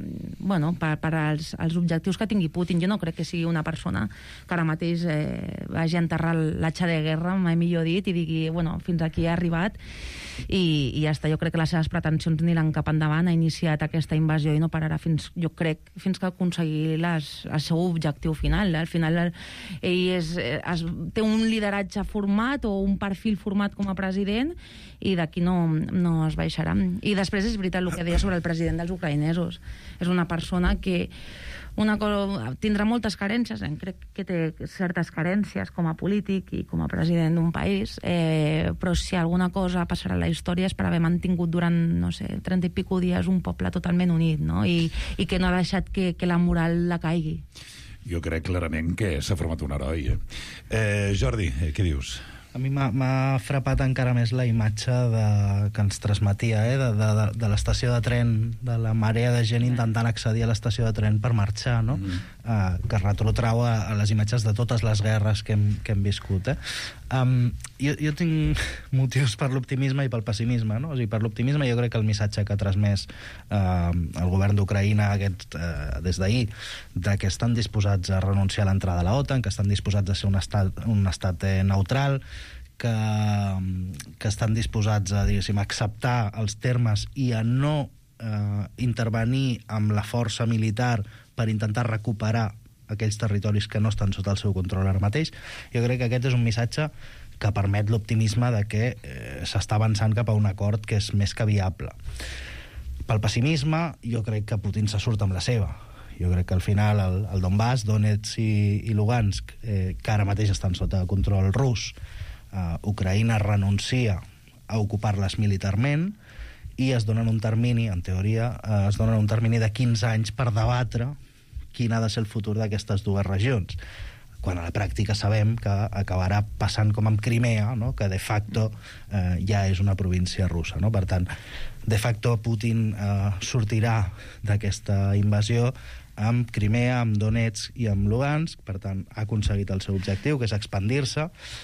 per als objectius que tingui Putin. Jo no crec que sigui una persona que ara mateix vagi a enterrar l'atxa de guerra, mai millor dit, i digui, fins aquí ha arribat, i ja està. Jo crec que les seves pretensions aniran cap endavant. Ha iniciat aquesta invasió i no pararà fins que aconseguir el seu objectiu final. Al final ell té un lideratge format o un perfil format com a president, i d'aquí no es baixarà. I després és veritat el que deia sobre el president dels ucraïnesos. És una persona que tindrà moltes carències, crec que té certes carències com a polític i com a president d'un país, però si alguna cosa passarà a la història és per haver mantingut durant, 30 i pico dies un poble totalment unit, no? I que no ha deixat que la moral la caigui. Jo crec clarament que s'ha format un heroi. Jordi, què dius? A mi m'ha frapat encara més la imatge que ens transmetia, de l'estació de tren, de la marea de gent intentant accedir a l'estació de tren per marxar, no? Que retrotrau a les imatges de totes les guerres que hem viscut. Jo tinc motius per l'optimisme i pel pessimisme, no? O sigui, per l'optimisme jo crec que el missatge que ha transmès el govern d'Ucraïna des d'ahir, que estan disposats a renunciar a l'entrada a la OTAN, que estan disposats a ser un estat neutral, que estan disposats a, diguéssim, acceptar els termes i a no intervenir amb la força militar per intentar recuperar aquells territoris que no estan sota el seu control ara mateix. Jo crec que aquest és un missatge que permet l'optimisme de que s'està avançant cap a un acord que és més que viable. Pel pessimisme, jo crec que Putin se surt amb la seva. Jo crec que al final el Donbass, Donetsk i Lugansk, que ara mateix estan sota control rus, Ucraïna renuncia a ocupar-les militarment i es donen un termini, en teoria, es donen un termini de 15 anys per debatre quin ha de ser el futur d'aquestes dues regions, quan a la pràctica sabem que acabarà passant com amb Crimea, no? Que de facto ja és una província russa, no? Per tant, de facto Putin sortirà d'aquesta invasió amb Crimea, amb Donetsk i amb Lugansk, per tant, ha aconseguit el seu objectiu, que és expandir-se,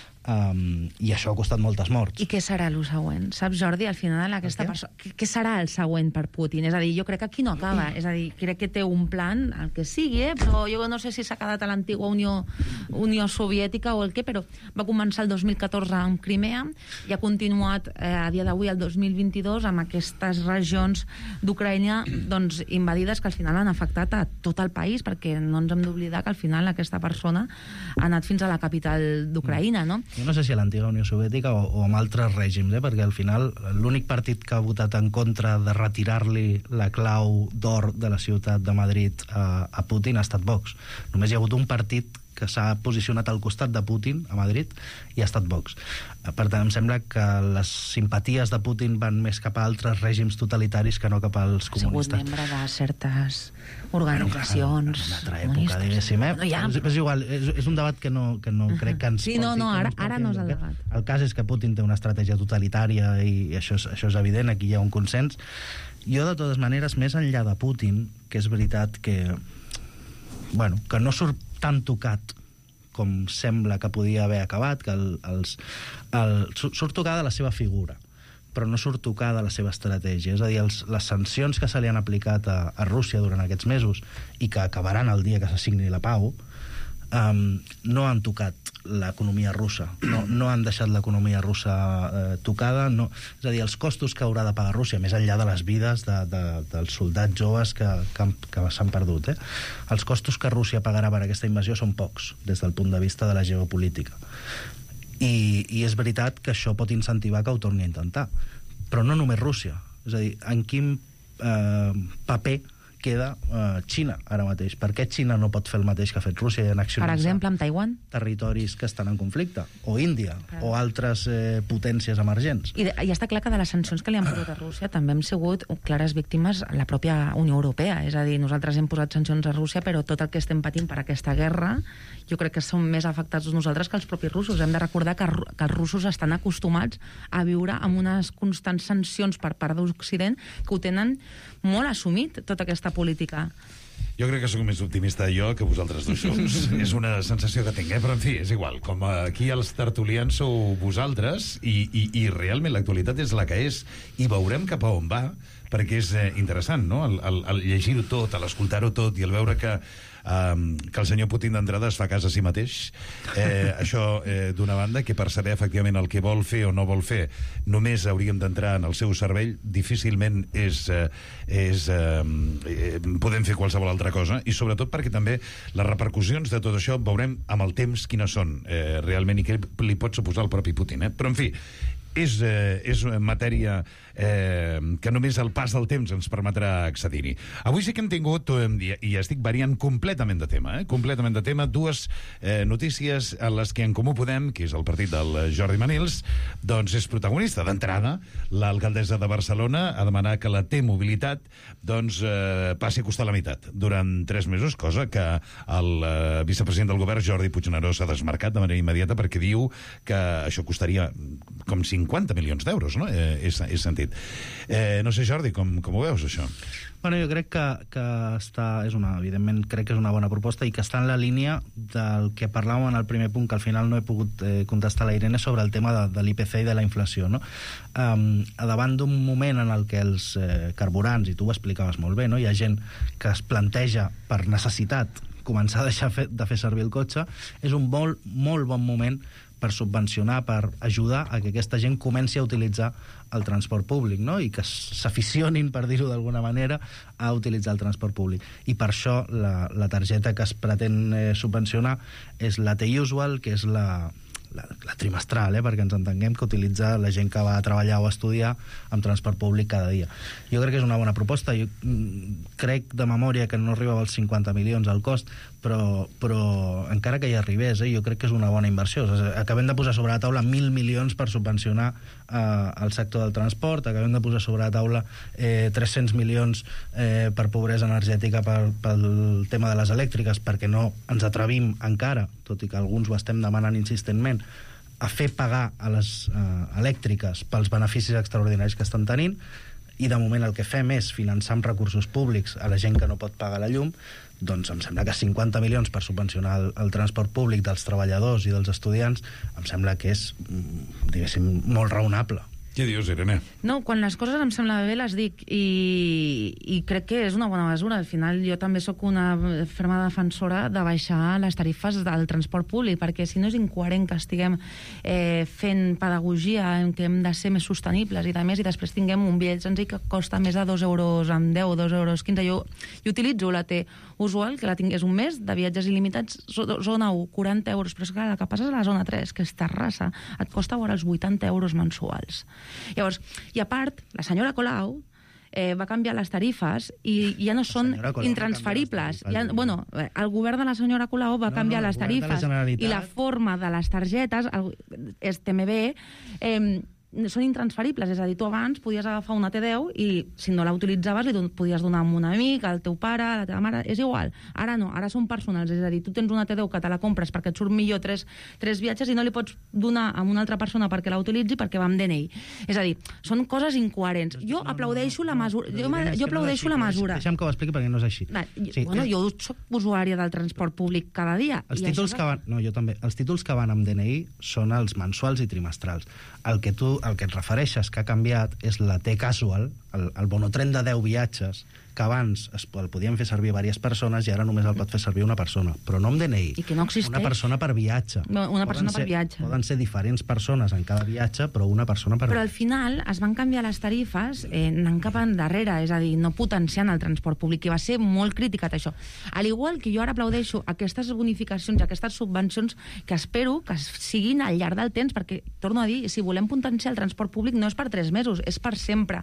i això ha costat moltes morts. I què serà el següent? Saps, Jordi, al final aquesta persona... Què serà el següent per Putin? És a dir, jo crec que aquí no acaba. És a dir, crec que té un plan, el que sigui, però jo no sé si s'ha quedat a l'antiga Unió Soviètica o el què, però va començar el 2014 amb Crimea i ha continuat a dia d'avui, el 2022, amb aquestes regions d'Ucraïna doncs, invadides que al final han afectat a tot el país, perquè no ens hem d'oblidar que al final aquesta persona ha anat fins a la capital d'Ucraïna, no? Jo no sé si a l'antiga Unió Soviètica o amb altres règims, perquè al final l'únic partit que ha votat en contra de retirar-li la clau d'or de la ciutat de Madrid a Putin ha estat Vox. Només hi ha hagut un partit que s'ha posicionat al costat de Putin a Madrid i ha estat Vox. Per tant, em sembla que les simpaties de Putin van més cap a altres règims totalitaris que no cap als comunistes. Ha sigut membre de certes organitzacions. En una altra època, diguéssim. És igual, és un debat que no crec que ens sí, no, ara no és el debat. El cas és que Putin té una estratègia totalitària i això és evident, aquí hi ha un consens. Jo, de totes maneres, més enllà de Putin, que és veritat que no surt tan tocat com sembla que podia haver acabat, que surt tocada la seva figura, però no surt tocada la seva estratègia. És a dir, les sancions que se li han aplicat a Rússia durant aquests mesos i que acabaran el dia que se signi la pau, no han tocat l'economia russa, no han deixat l'economia russa tocada, és a dir, els costos que haurà de pagar Rússia, més enllà de les vides dels soldats joves que s'han perdut, els costos que Rússia pagarà per aquesta invasió són pocs, des del punt de vista de la geopolítica. I és veritat que això pot incentivar que ho torni a intentar, però no només Rússia, és a dir, en quin paper queda Xina ara mateix. Per què Xina no pot fer el mateix que ha fet Rússia i annexionar-se? Per exemple, amb Taiwan? Territoris que estan en conflicte, o Índia, o altres potències emergents. I està clar que de les sancions que li han posat a Rússia també hem sigut clares víctimes la pròpia Unió Europea. És a dir, nosaltres hem posat sancions a Rússia, però tot el que estem patint per aquesta guerra, jo crec que som més afectats nosaltres que els propis russos. Hem de recordar que els russos estan acostumats a viure amb unes constants sancions per part d'Occident que ho tenen molt assumit, tota aquesta política. Jo crec que sóc més optimista jo que vosaltres dos junts. És una sensació que tinc, però en fi, és igual. Com aquí els tertulians sou vosaltres i realment l'actualitat és la que és i veurem cap a on va, perquè és interessant, no? El llegir-ho tot, l'escoltar-ho tot i el veure que el senyor Putin d'entrada es fa cas a si mateix. Això d'una banda, que per saber efectivament el que vol fer o no vol fer només hauríem d'entrar en el seu cervell, difícilment podem fer qualsevol altra cosa, i sobretot perquè també les repercussions de tot això veurem amb el temps quines són realment i què li pot suposar el propi Putin. Però en fi, és matèria que només el pas del temps ens permetrà accedir-hi. Avui sí que hem tingut, i estic variant completament de tema, dues notícies en les que en Comú Podem, que és el partit del Jordi Manils, doncs és protagonista. D'entrada, l'alcaldessa de Barcelona ha demanat que la T-mobilitat passi a costar la meitat durant 3 mesos, cosa que el vicepresident del govern, Jordi Puigneró, s'ha desmarcat de manera immediata perquè diu que això costaria com 50 milions d'euros, no? He sentit. No sé, Jordi, com ho veus, això? Bueno, jo crec que evidentment, crec que és una bona proposta i que està en la línia del que parlàvem en el primer punt, que al final no he pogut contestar a la Irene, sobre el tema de l'IPC i de la inflació, no? Davant d'un moment en el que els carburants, i tu ho explicaves molt bé, no? Hi ha gent que es planteja per necessitat començar a deixar de fer servir el cotxe, és un molt bon moment per subvencionar, per ajudar a que aquesta gent comenci a utilitzar el transport públic, no? I que s'aficionin, per dir-ho d'alguna manera, a utilitzar el transport públic. I per això la targeta que es pretén subvencionar és la T-Usual, que és la trimestral, perquè ens entenguem, que utilitza la gent que va a treballar o a estudiar amb transport públic cada dia. Jo crec que és una bona proposta. Jo crec de memòria que no arriba als 50 milions al cost, però encara que hi arribés, jo crec que és una bona inversió. Acabem de posar sobre la taula 1.000 milions per subvencionar el sector del transport, acabem de posar sobre la taula 300 milions per pobresa energètica pel tema de les elèctriques, perquè no ens atrevim encara, tot i que alguns ho estem demanant insistentment, a fer pagar a les elèctriques pels beneficis extraordinaris que estan tenint, i de moment el que fem és finançar amb recursos públics a la gent que no pot pagar la llum. Doncs em sembla que 50 milions per subvencionar el transport públic dels treballadors i dels estudiants em sembla que és, diguéssim, molt raonable. Què dius, Irene? No, quan les coses em sembla bé les dic, i crec que és una bona mesura. Al final jo també sóc una ferma defensora de baixar les tarifes del transport públic, perquè si no és incoherent que estiguem fent pedagogia en què hem de ser més sostenibles i més, i després tinguem un bitllet senzill que costa més de 2 euros amb 10 o 2 euros 15. Jo utilitzo la T-Usual, que la tinc, és un mes de viatges il·limitats, zona 1, 40 euros, però és que la que passes a la zona 3, que és Terrassa, et costa vora els 80 euros mensuals. Llavors, i a part, la senyora Colau va canviar les tarifes i ja no són intransferibles. El govern de la senyora Colau va canviar les tarifes i la forma de les targetes, és TMB, són intransferibles, és a dir, tu abans podies agafar una T10 i si no la utilitzaves li podies donar a un amic, al teu pare, a la teva mare, és igual. Ara no, ara són personals, és a dir, tu tens una T10 que te la compres perquè et surt millor tres viatges i no li pots donar a una altra persona perquè la utilitzi perquè va amb DNI. És a dir, són coses incoherents. Jo aplaudeixo la mesura. Jo aplaudeixo la mesura. Deixa'm que ho expliqui perquè no és així. Jo soc usuària del transport públic cada dia. Els títols que van... No, jo també. Els títols que van amb DNI són els mensuals i trimestrals. El que et refereixes que ha canviat és la T-Casual, el bonotren de 10 viatges, que abans el podien fer servir diverses persones i ara només el pot fer servir una persona, però no amb DNI. I que no existeix. Una persona per viatge. Poden ser diferents persones en cada viatge, però una persona per viatge. Però al final es van canviar les tarifes anant cap endarrere, és a dir, no potenciant el transport públic, i va ser molt criticat això. Al igual que jo ara aplaudeixo aquestes bonificacions i aquestes subvencions que espero que siguin al llarg del temps, perquè, torno a dir, si volem potenciar el transport públic no és per 3 mesos, és per sempre.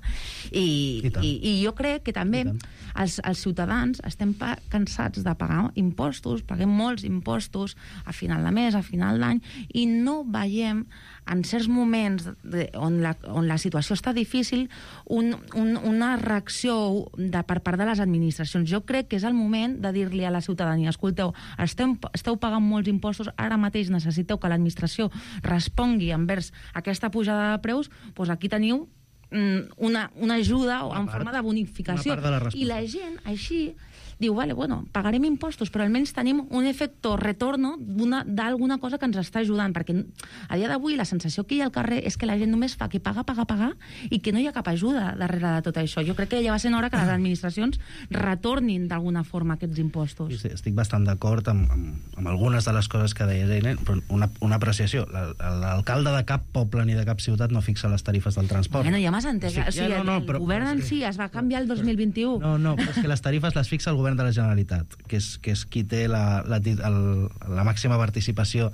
I jo crec que també els ciutadans estem cansats de pagar impostos, paguem molts impostos a final de mes, a final d'any, i no veiem en certs moments on la situació està difícil una reacció per part de les administracions. Jo crec que és el moment de dir-li a la ciutadania: escolteu, esteu pagant molts impostos, ara mateix necessiteu que l'administració respongui envers aquesta pujada de preus, doncs aquí teniu una ajuda en forma de bonificació. I la gent així diu, vale, bueno, pagarem impostos, però almenys tenim un efecte retorno d'alguna cosa que ens està ajudant, perquè a dia d'avui la sensació que hi ha al carrer és que la gent només fa que pagar i que no hi ha cap ajuda darrere de tot això. Jo crec que ja va ser hora que les administracions retornin d'alguna forma aquests impostos. Sí, estic bastant d'acord amb algunes de les coses que deies, Irene, però una apreciació. L'alcalde de cap poble ni de cap ciutat no fixa les tarifes del transport. Ja m'has entès. El govern en si es va canviar el 2021. No, però és que les tarifes les fixa el govern de la Generalitat, que és qui té la màxima participació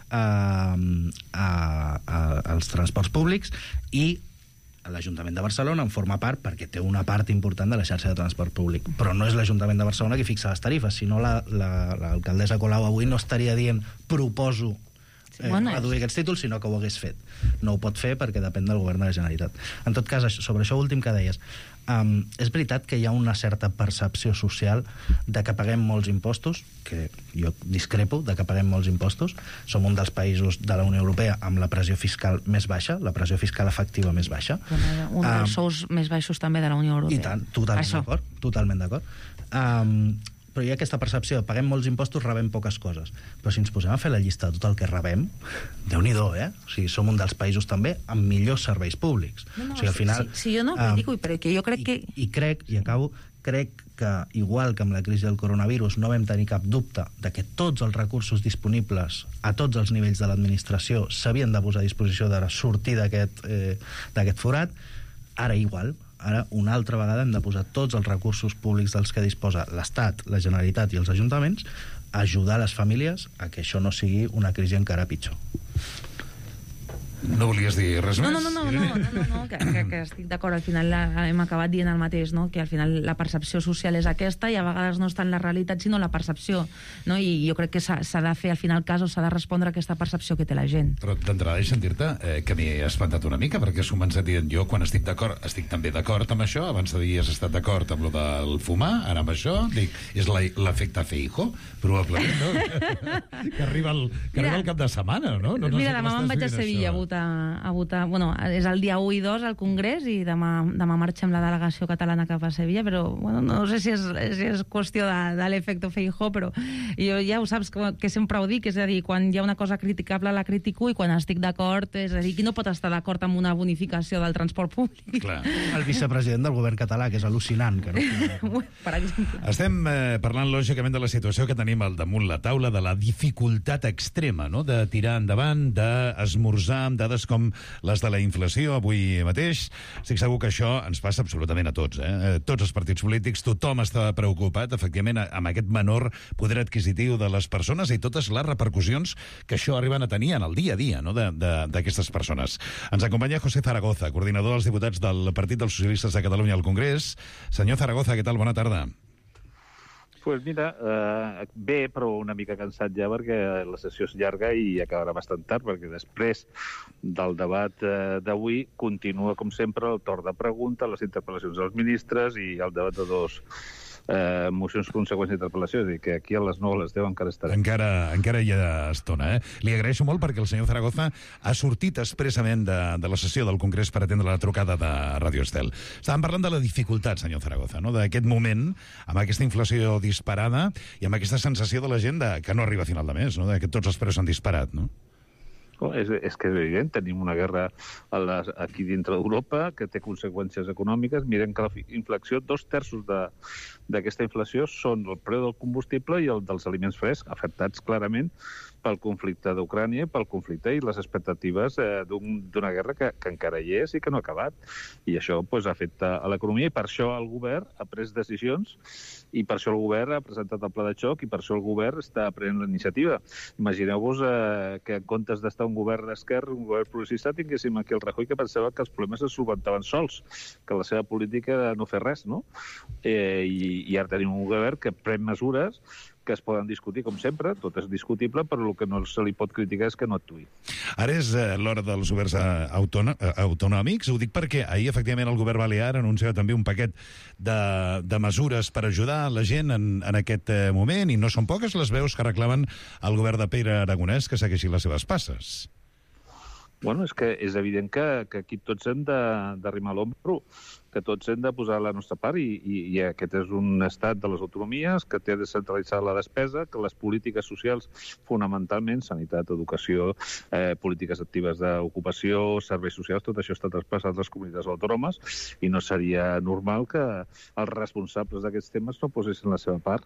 als transports públics, i l'Ajuntament de Barcelona en forma part perquè té una part important de la xarxa de transport públic. Però no és l'Ajuntament de Barcelona qui fixa les tarifes, sinó l'alcaldessa Colau avui no estaria dient proposo reduir aquests títols, sinó que ho hagués fet. No ho pot fer perquè depèn del govern de la Generalitat. En tot cas, sobre això últim que deies, és veritat que hi ha una certa percepció social de que paguem molts impostos, que jo discrepo de que paguem molts impostos. Som un dels països de la Unió Europea amb la pressió fiscal més baixa, la pressió fiscal efectiva més baixa. Un dels sous més baixos també de la Unió Europea. I tant, totalment d'acord. Però hi ha aquesta percepció, paguem molts impostos, rebem poques coses. Però si ens posem a fer la llista de tot el que rebem, Déu-n'hi-do, O sigui, som un dels països també amb millors serveis públics. Jo no critico, però que jo crec que... I acabo, crec que, igual que amb la crisi del coronavirus, no vam tenir cap dubte de que tots els recursos disponibles a tots els nivells de l'administració s'havien de posar a disposició de sortir d'aquest forat. Ara igual, ara una altra vegada hem de posar tots els recursos públics dels que disposa l'Estat, la Generalitat i els ajuntaments a ajudar les famílies a que això no sigui una crisi encara pitjor. No volies dir res més? No, que estic d'acord. Al final hem acabat dient el mateix, no? Que al final la percepció social és aquesta i a vegades no està en la realitat, sinó la percepció. No? I jo crec que s'ha de fer, al final, cas o s'ha de respondre a aquesta percepció que té la gent. Però d'entrada, deixa'm dir-te que m'he espantat una mica, perquè has començat dient jo, quan estic d'acord, estic també d'acord amb això. Abans de dir has estat d'acord amb lo del fumar, ara amb això. Dic, és l'efecte Feijóo, probablement, no? que arriba el cap de setmana, no? Mira, demà me'n vaig a Sevilla a votar. Bueno, és el dia 1 i 2 al Congrés i demà marxem la delegació catalana cap a Sevilla, però bueno, no sé si és qüestió de l'efecte Feijóo, però jo ja ho saps que sempre ho dic, és a dir, quan hi ha una cosa criticable la critico i quan estic d'acord, és a dir, qui no pot estar d'acord amb una bonificació del transport públic? Clar. El vicepresident del govern català, que és al·lucinant. Que no... Per exemple. Estem parlant, lògicament, de la situació que tenim al damunt la taula, de la dificultat extrema, no?, de tirar endavant, d'esmorzar amb dades com les de la inflació avui mateix. Estic segur que això ens passa absolutament a tots, Tots els partits polítics, tothom està preocupat, efectivament, amb aquest menor poder adquisitiu de les persones i totes les repercussions que això arriben a tenir en el dia a dia, no?, d'aquestes persones. Ens acompanya José Zaragoza, coordinador dels diputats del Partit dels Socialistes de Catalunya al Congrés. Senyor Zaragoza, què tal? Bona tarda. Pues mira, bé, però una mica cansat ja perquè la sessió és llarga i acabarà bastant tard, perquè després del debat d'avui continua, com sempre, el torn de pregunta, les interpel·lacions dels ministres i el debat de dos mocions conseqüents d'interpel·lació, és a dir, que aquí a les 9 a les 10 encara estarem. Encara hi ha estona, Li agraeixo molt perquè el senyor Zaragoza ha sortit expressament de la sessió del Congrés per atendre la trucada de Radio Estel. Estàvem parlant de la dificultat, senyor Zaragoza, no?, d'aquest moment, amb aquesta inflació disparada i amb aquesta sensació de la gent que no arriba a final de mes, no?, que tots els preus s'han disparat, no? És que és evident, tenim una guerra aquí dintre d'Europa que té conseqüències econòmiques. Mirem que la inflació, 2/3 d'aquesta inflació són el preu del combustible i el dels aliments frescs, afectats clarament pel conflicte d'Ucrània, pel conflicte i les expectatives d'una guerra que encara hi és i que no ha acabat. I això afecta a l'economia i per això el govern ha pres decisions i per això el govern ha presentat el pla de xoc i per això el govern està prenent la iniciativa. Imagineu-vos que en comptes d'estar un govern d'esquerra, un govern progressista, tinguéssim aquí el Rajoy que pensava que els problemes es solventaven sols, que la seva política era no fer res, no? I ara tenim un govern que pren mesures que es poden discutir, com sempre, tot és discutible, però el que no se li pot criticar és que no actuï. Ara és l'hora dels governs autonòmics. Ho dic perquè ahir, efectivament, el govern balear anunciava també un paquet de mesures per ajudar la gent en aquest moment, i no són poques les veus que reclamen el govern de Pere Aragonès que segueixi les seves passes. Bueno, és que és evident que aquí tots hem d'arrimar l'ombro, que tots hem de posar la nostra part i aquest és un estat de les autonomies que té descentralitzada la despesa, que les polítiques socials, fonamentalment, sanitat, educació, polítiques actives d'ocupació, serveis socials, tot això està traspassat a les comunitats autònomes i no seria normal que els responsables d'aquests temes no posessin la seva part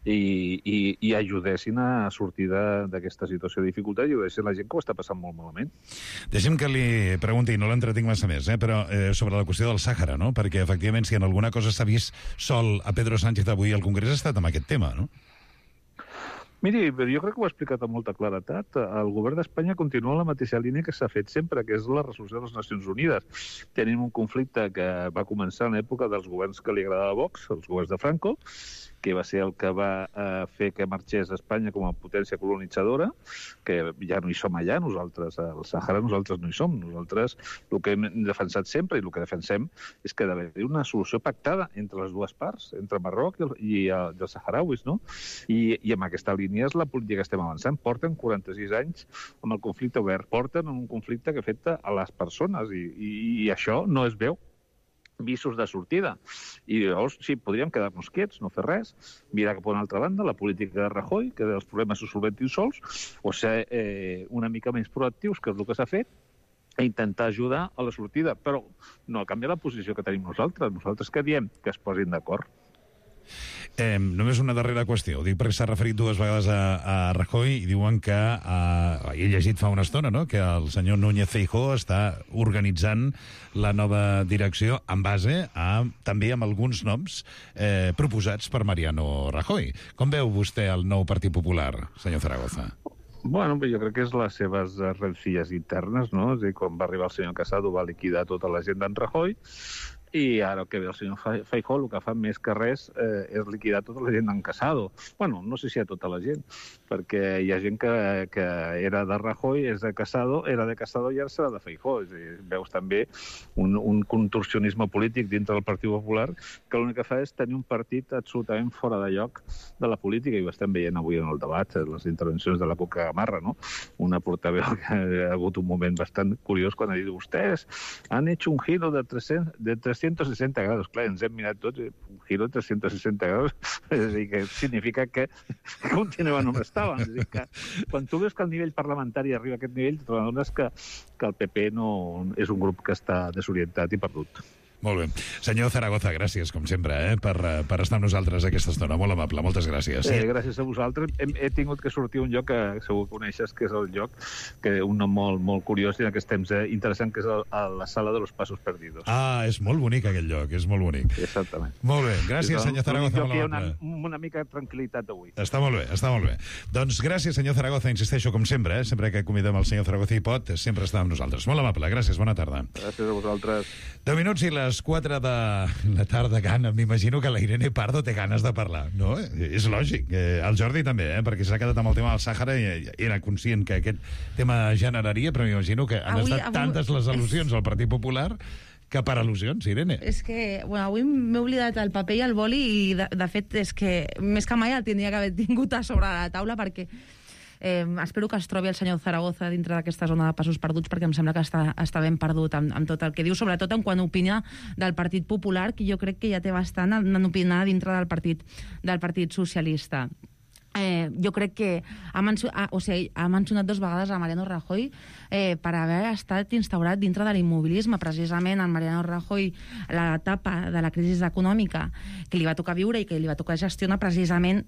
i ajudessin a sortir d'aquesta situació de dificultat i ajudessin la gent que ho està passant molt malament. Deixem que li pregunti, no l'entretinc massa més, però sobre la qüestió del Sàhara, no? Perquè, efectivament, si en alguna cosa s'ha vist sol a Pedro Sánchez avui al Congrés ha estat amb aquest tema, no? Miri, jo crec que ho ha explicat amb molta claretat. El govern d'Espanya continua la mateixa línia que s'ha fet sempre, que és la resolució de les Nacions Unides. Tenim un conflicte que va començar en l'època dels governs que li agradava a Vox, els governs de Franco, que va ser el que va fer que marxés Espanya com a potència colonitzadora, que ja no hi som allà, nosaltres, al Sàhara nosaltres no hi som. Nosaltres el que hem defensat sempre i el que defensem és que ha d'haver una solució pactada entre les dues parts, entre Marroc i els saharauis, no? I amb aquesta línia és la política que estem avançant. Porten 46 anys amb el conflicte obert, porten un conflicte que afecta a les persones i això no es veu visos de sortida. I llavors, sí, podríem quedar-nos quiets, no fer res, mirar cap a una altra banda, la política de Rajoy, que els problemes se solventin sols, o ser una mica menys proactius, que és el que s'ha fet, i intentar ajudar a la sortida, però no a canviar la posició que tenim nosaltres. Nosaltres que diem que es posin d'acord. Només una darrera qüestió. Ho dic perquè s'ha referit 2 vegades a Rajoy i diuen que, he llegit fa una estona, no?, que el senyor Núñez Feijóo està organitzant la nova direcció en base també amb alguns noms proposats per Mariano Rajoy. Com veu vostè el nou Partit Popular, senyor Zaragoza? Bueno, jo crec que és les seves rencilles internes, no? És a dir, quan va arribar el senyor Casado va liquidar tota la gent d'en Rajoy, i ara que ve el senyor Feijóo el que fa més que res és liquidar tota la gent d'en Casado. Bueno, no sé si a tota la gent, perquè hi ha gent que era de Rajoy, és de Casado, era de Casado i ara serà de Feijóo. És a dir, veus també un contorsionisme polític dintre del Partit Popular que l'únic que fa és tenir un partit absolutament fora de lloc de la política, i ho estem veient avui en el debat, les intervencions de la Cuca Gamarra, no? Una portaveu que ha hagut un moment bastant curiós quan ha dit: vostès han hecho un giro de 360 grados. Clar, ens hem mirat tots, un giro de 360 grados, és a dir, que significa que continuen on estaven. És a dir, que quan tu veus que el nivell parlamentari arriba a aquest nivell, t'adones que el PP no és un grup que està desorientat i perdut. Molt bé. Senyor Zaragoza, gràcies, com sempre, per estar amb nosaltres aquesta estona. Molt amable, moltes gràcies. Gràcies a vosaltres. He tingut que sortir un lloc que segur que coneixes, que és el lloc, un nom molt curiós i en aquests temps interessant, que és la Sala de los Pasos Perdidos. És molt bonic aquest lloc, és molt bonic. Exactament. Molt bé, gràcies, senyor Zaragoza. Hi ha una mica de tranquil·litat avui. Està molt bé, està molt bé. Doncs gràcies, senyor Zaragoza, insisteixo, com sempre, sempre que convidem el senyor Zaragoza i pot, sempre està amb nosaltres. Molt amable, gràcies, bona tarda. Gràcies a vosaltres. 10 minuts i les 4 de la tarda, gana. M'imagino que la Irene Pardo té ganes de parlar, no? És lògic. El Jordi també, perquè s'ha quedat amb el tema del Sàhara i era conscient que aquest tema generaria, però m'imagino que han estat tantes les al·lusions al Partit Popular que per al·lusions, Irene. És que, avui m'he oblidat el paper i el boli i, de fet, és que més que mai el tindria que haver tingut a sobre la taula, perquè espero que es trobi el senyor Zaragoza dintre d'aquesta zona de passos perduts, perquè em sembla que està ben perdut amb tot el que diu, sobretot en quant opina del Partit Popular, que jo crec que ja té bastant en opinar dintre del Partit Socialista. Jo crec que ha mencionat 2 vegades a Mariano Rajoy per haver estat instaurat dintre de l'immobilisme. Precisament en Mariano Rajoy, l'etapa de la crisi econòmica que li va tocar viure i que li va tocar gestionar, precisament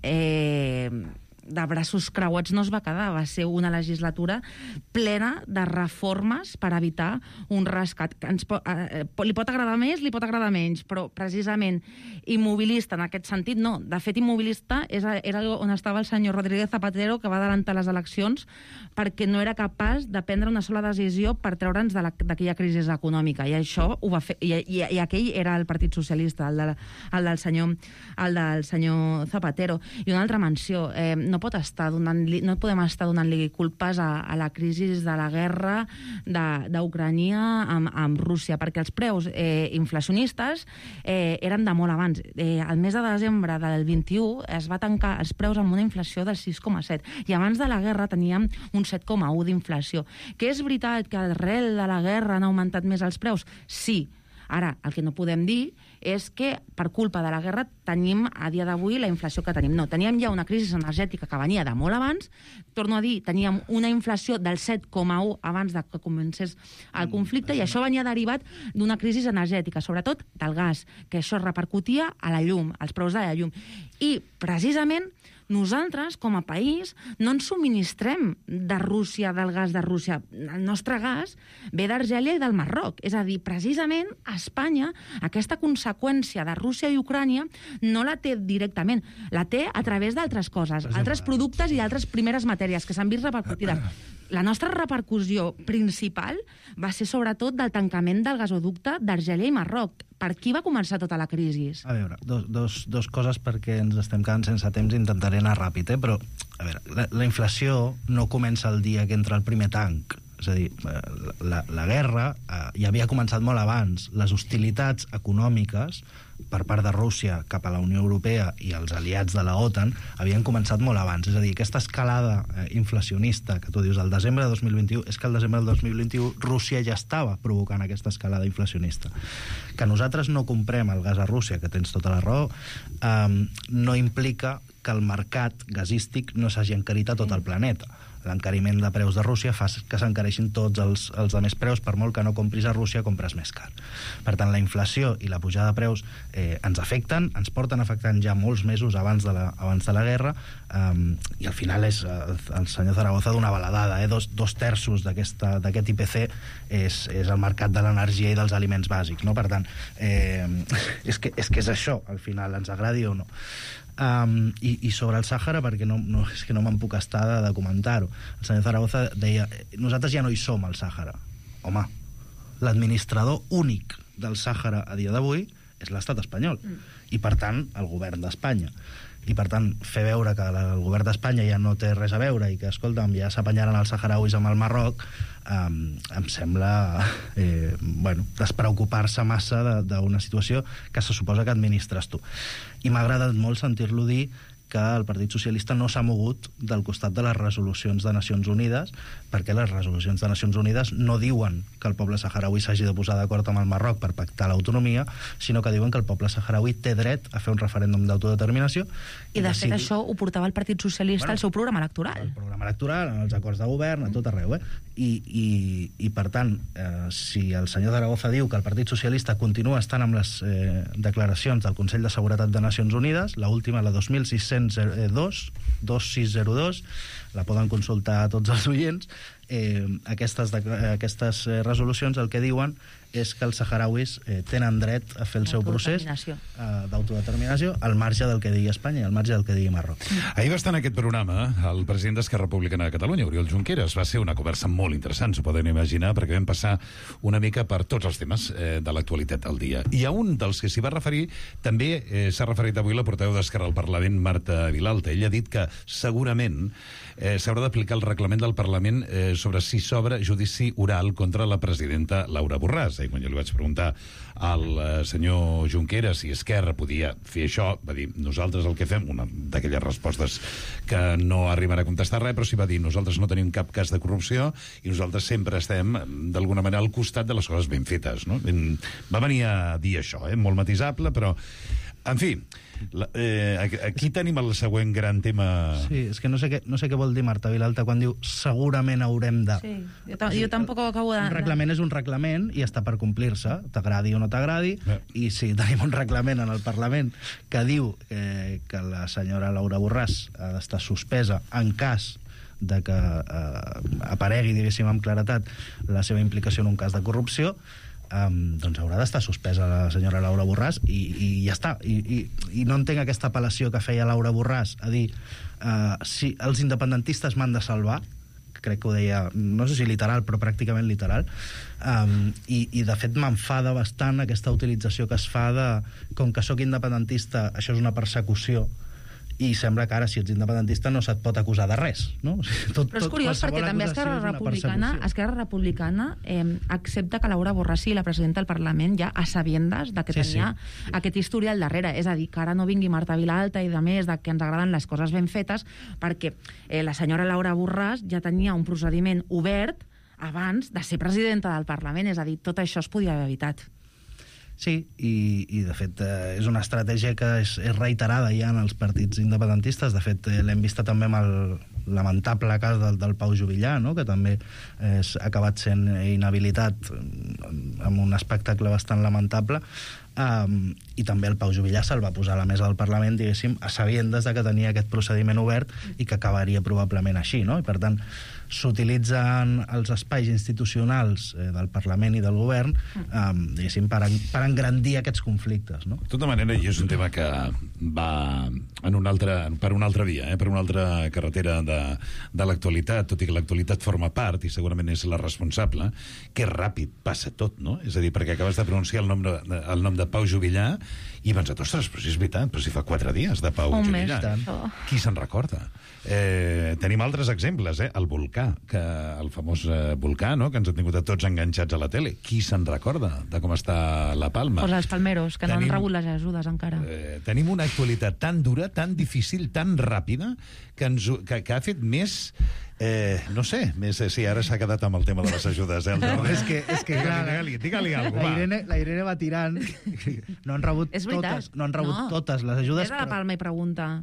de braços creuats no es va quedar. Va ser una legislatura plena de reformes per evitar un rescat. Li pot agradar més, li pot agradar menys, però precisament immobilista en aquest sentit no. De fet, immobilista era on estava el senyor Rodríguez Zapatero, que va adelantar les eleccions perquè no era capaç de prendre una sola decisió per treure'ns d'aquella crisi econòmica. I això ho va fer. I aquell era el Partit Socialista, el del senyor Zapatero. I una altra menció. No podem estar donant-li culpes a la crisi de la guerra d'Ucrània amb Rússia, perquè els preus inflacionistes eren de molt abans. El mes de desembre del 21 es va tancar els preus amb una inflació del 6,7 i abans de la guerra teníem un 7,1 d'inflació. Que és veritat que arrel de la guerra han augmentat més els preus? Sí. Ara, el que no podem dir és que per culpa de la guerra tenim a dia d'avui la inflació que tenim. No, teníem ja una crisi energètica que venia de molt abans. Torno a dir, teníem una inflació del 7,1 abans de que comencés el conflicte i això venia derivat d'una crisi energètica, sobretot del gas, que això repercutia a la llum, als preus de la llum. I, precisament, nosaltres, com a país, no ens subministrem de Rússia, del gas de Rússia. El nostre gas ve d'Argèlia i del Marroc. És a dir, precisament, a Espanya, aquesta conseqüència de Rússia i Ucrània no la té directament. La té a través d'altres coses, altres productes i altres primeres matèries que s'han vist repercutides. La nostra repercussió principal va ser sobretot del tancament del gasoducte d'Argèlia i Marroc. Per qui va començar tota la crisi? A veure, dos coses perquè ens estem quedant sense temps i intentaré anar ràpid, però a veure, la inflació no comença el dia que entra el primer tanc. És a dir, la guerra ja havia començat molt abans. Les hostilitats econòmiques per part de Rússia cap a la Unió Europea i els aliats de la OTAN havien començat molt abans. És a dir, aquesta escalada inflacionista que tu dius al desembre de 2021, és que al desembre del 2021 Rússia ja estava provocant aquesta escalada inflacionista. Que nosaltres no comprem el gas a Rússia, que tens tota la raó, no implica que el mercat gasístic no s'hagi encarit a tot el planeta. l'encariment de preus de Rússia fa que s'encareixin tots els altres preus, per molt que no compris a Rússia, compres més car. Per tant, la inflació i la pujada de preus ens afecten, ens porten afectant ja molts mesos abans de la guerra, i al final és el senyor Zaragoza donava la dada, 2/3 d'aquest IPC és el mercat de l'energia i dels aliments bàsics, no? Per tant, és que és això, al final, ens agradi o no. I sobre el Sàhara, perquè és que no me'n puc estar de comentar-ho, el senyor Zaragoza deia, nosaltres ja no hi som al Sàhara. Home, l'administrador únic del Sàhara a dia d'avui és l'estat espanyol, i per tant el govern d'Espanya. I per tant, fer veure que el govern d'Espanya ja no té res a veure i que, escolta'm, ja s'apanyaran els saharauis amb el Marroc, em sembla despreocupar-se massa d'una situació que se suposa que administres tu. I m'ha agradat molt sentir-lo dir que el Partit Socialista no s'ha mogut del costat de les resolucions de Nacions Unides, perquè les resolucions de Nacions Unides no diuen que el poble saharaui s'hagi de posar d'acord amb el Marroc per pactar l'autonomia, sinó que diuen que el poble saharaui té dret a fer un referèndum d'autodeterminació. I de fet això ho portava el Partit Socialista al seu programa electoral. El programa electoral, en els acords de govern, a tot arreu. I per tant, si el senyor Zaragoza diu que el Partit Socialista continua estant amb les declaracions del Consell de Seguretat de Nacions Unides, l'última, la 2602, la poden consultar tots els oients, aquestes resolucions el que diuen és que els saharauis tenen dret a fer el seu procés d'autodeterminació al marge del que digui Espanya i al marge del que digui Marroc. Ahir va estar en aquest programa el president d'Esquerra Republicana de Catalunya, Oriol Junqueras. Va ser una conversa molt interessant, s'ho poden imaginar, perquè vam passar una mica per tots els temes de l'actualitat del dia. I a un dels que s'hi va referir, també s'ha referit avui la portaveu d'Esquerra al Parlament, Marta Vilalta. Ella ha dit que segurament s'haurà d'aplicar el reglament del Parlament sobre si s'obre judici oral contra la presidenta Laura Borràs. I quan jo li vaig preguntar al senyor Junqueras si Esquerra podia fer això, va dir, nosaltres el que fem, una d'aquelles respostes que no arriben a contestar res, però sí va dir, nosaltres no tenim cap cas de corrupció i nosaltres sempre estem, d'alguna manera, al costat de les coses ben fetes, no? Va venir a dir això, molt matisable, però en fi, aquí tenim el següent gran tema. Sí, és que no sé què vol dir Marta Vilalta quan diu segurament haurem de... Sí, jo tampoc ho acabo de... Un reglament és un reglament i està per complir-se, t'agradi o no t'agradi, i si tenim un reglament en el Parlament que diu que la senyora Laura Borràs ha d'estar suspesa en cas de que aparegui, diguéssim, amb claretat la seva implicació en un cas de corrupció, doncs haurà d'estar suspesa la senyora Laura Borràs i ja està. I no entenc aquesta apel·lació que feia Laura Borràs a dir si els independentistes m'han de salvar, crec que ho deia, no sé si literal, però pràcticament literal, i de fet m'enfada bastant aquesta utilització que es fa de com que sóc independentista, això és una persecució, i sembla que ara, si ets independentista, no se't pot acusar de res, no? Però és curiós, perquè també Esquerra Republicana accepta que Laura Borràs sigui la presidenta del Parlament ja a sabiendes de que tenia aquest historial darrere. És a dir, que ara no vingui Marta Vilalta i de més, de que ens agraden les coses ben fetes, perquè la senyora Laura Borràs ja tenia un procediment obert abans de ser presidenta del Parlament. És a dir, tot això es podia haver evitat. Sí, i de fet és una estratègia que és reiterada ja en els partits independentistes. De fet, l'hem vista també amb el lamentable cas del Pau Juvillà, no? Que també ha acabat sent inhabilitat amb un espectacle bastant lamentable. I també el Pau Juvillà se'l va posar a la mesa del Parlament, diguéssim, a sabiendes de que tenia aquest procediment obert i que acabaria probablement així, no? I per tant s'utilitzen els espais institucionals del Parlament i del Govern diguéssim, per engrandir aquests conflictes, no? De tota manera, i és un tema que va per una altra via, per una altra carretera de l'actualitat, tot i que l'actualitat forma part i segurament és la responsable, que ràpid passa tot, no? És a dir, perquè acabes de pronunciar el nom de Pau Juvillà i pensat, ostres, però si és veritat, però si fa 4 dies de Pau Juvillà. Qui se'n recorda? Tenim altres exemples, el volcà, el famós volcà, no?, que ens ha tingut a tots enganxats a la tele. Qui se'n recorda de com està la Palma? O els palmeros, que no han rebut les ajudes encara. Tenim una actualitat tan dura, tan difícil, tan ràpida, que ha fet més... no sé, si ara s'ha quedat amb el tema de les ajudes. És que clar, digue-li alguna cosa. La Irene va tirant. No han rebut totes les ajudes. Ves a la Palma i pregunta. Jo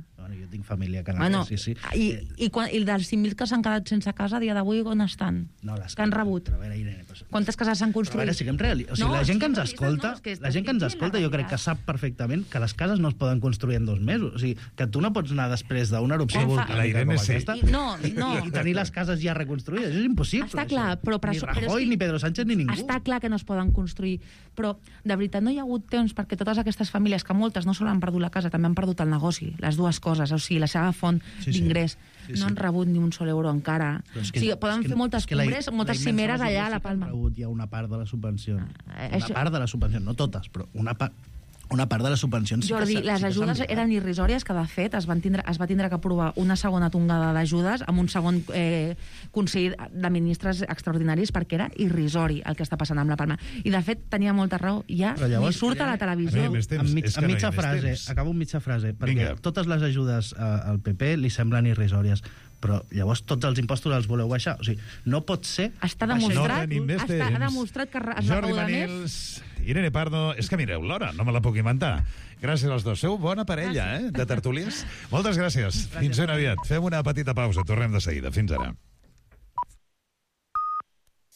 tinc família que anava, sí. I dels 5.000 que s'han quedat sense casa, a dia d'avui, on estan? No, les que han rebut? Però a veure, Irene, quantes cases s'han construït? Però a veure, siguem realistes. O sigui, la gent que ens escolta, jo crec que sap perfectament que les cases no es poden construir en 2 mesos. O sigui, que tu no pots anar després d'una erupció volcànica com aquesta i tenir les cases ja reconstruïdes. Això és impossible. Està clar, però ni Rajoy, ni Pedro Sánchez, ni ningú. Està clar que no es poden construir, però de veritat no hi ha hagut temps perquè totes aquestes famílies, que moltes no sols han perdut la casa, també han perdut el negoci, les dues coses, o sigui, la seva font d'ingrés. No han rebut ni un sol euro encara. O sigui, poden fer moltes cumbres, moltes cimeres allà a la Palma. Ha rebut ja una part de la subvenció. Una part de la subvenció, no totes, però una part de les subvencions sí que Jordi, les ajudes eren irrisòries, que de fet es va tindre que aprovar una segona tongada d'ajudes amb un segon Consell de Ministres extraordinaris perquè era irrisori el que està passant amb la Palma. I de fet tenia molta raó, ja ni surt a la televisió. En mitja frase, acabo amb mitja frase, perquè totes les ajudes al PP li semblen irrisòries, però llavors tots els impostos els voleu baixar. O sigui, no pot ser... Està demostrat que es recauda més. Irene Pardo, és que mireu l'hora, no me la puc inventar. Gràcies als dos. Sou bona parella, de tertúlies. Moltes gràcies. Fins ben aviat. Fem una petita pausa. Tornem de seguida. Fins ara.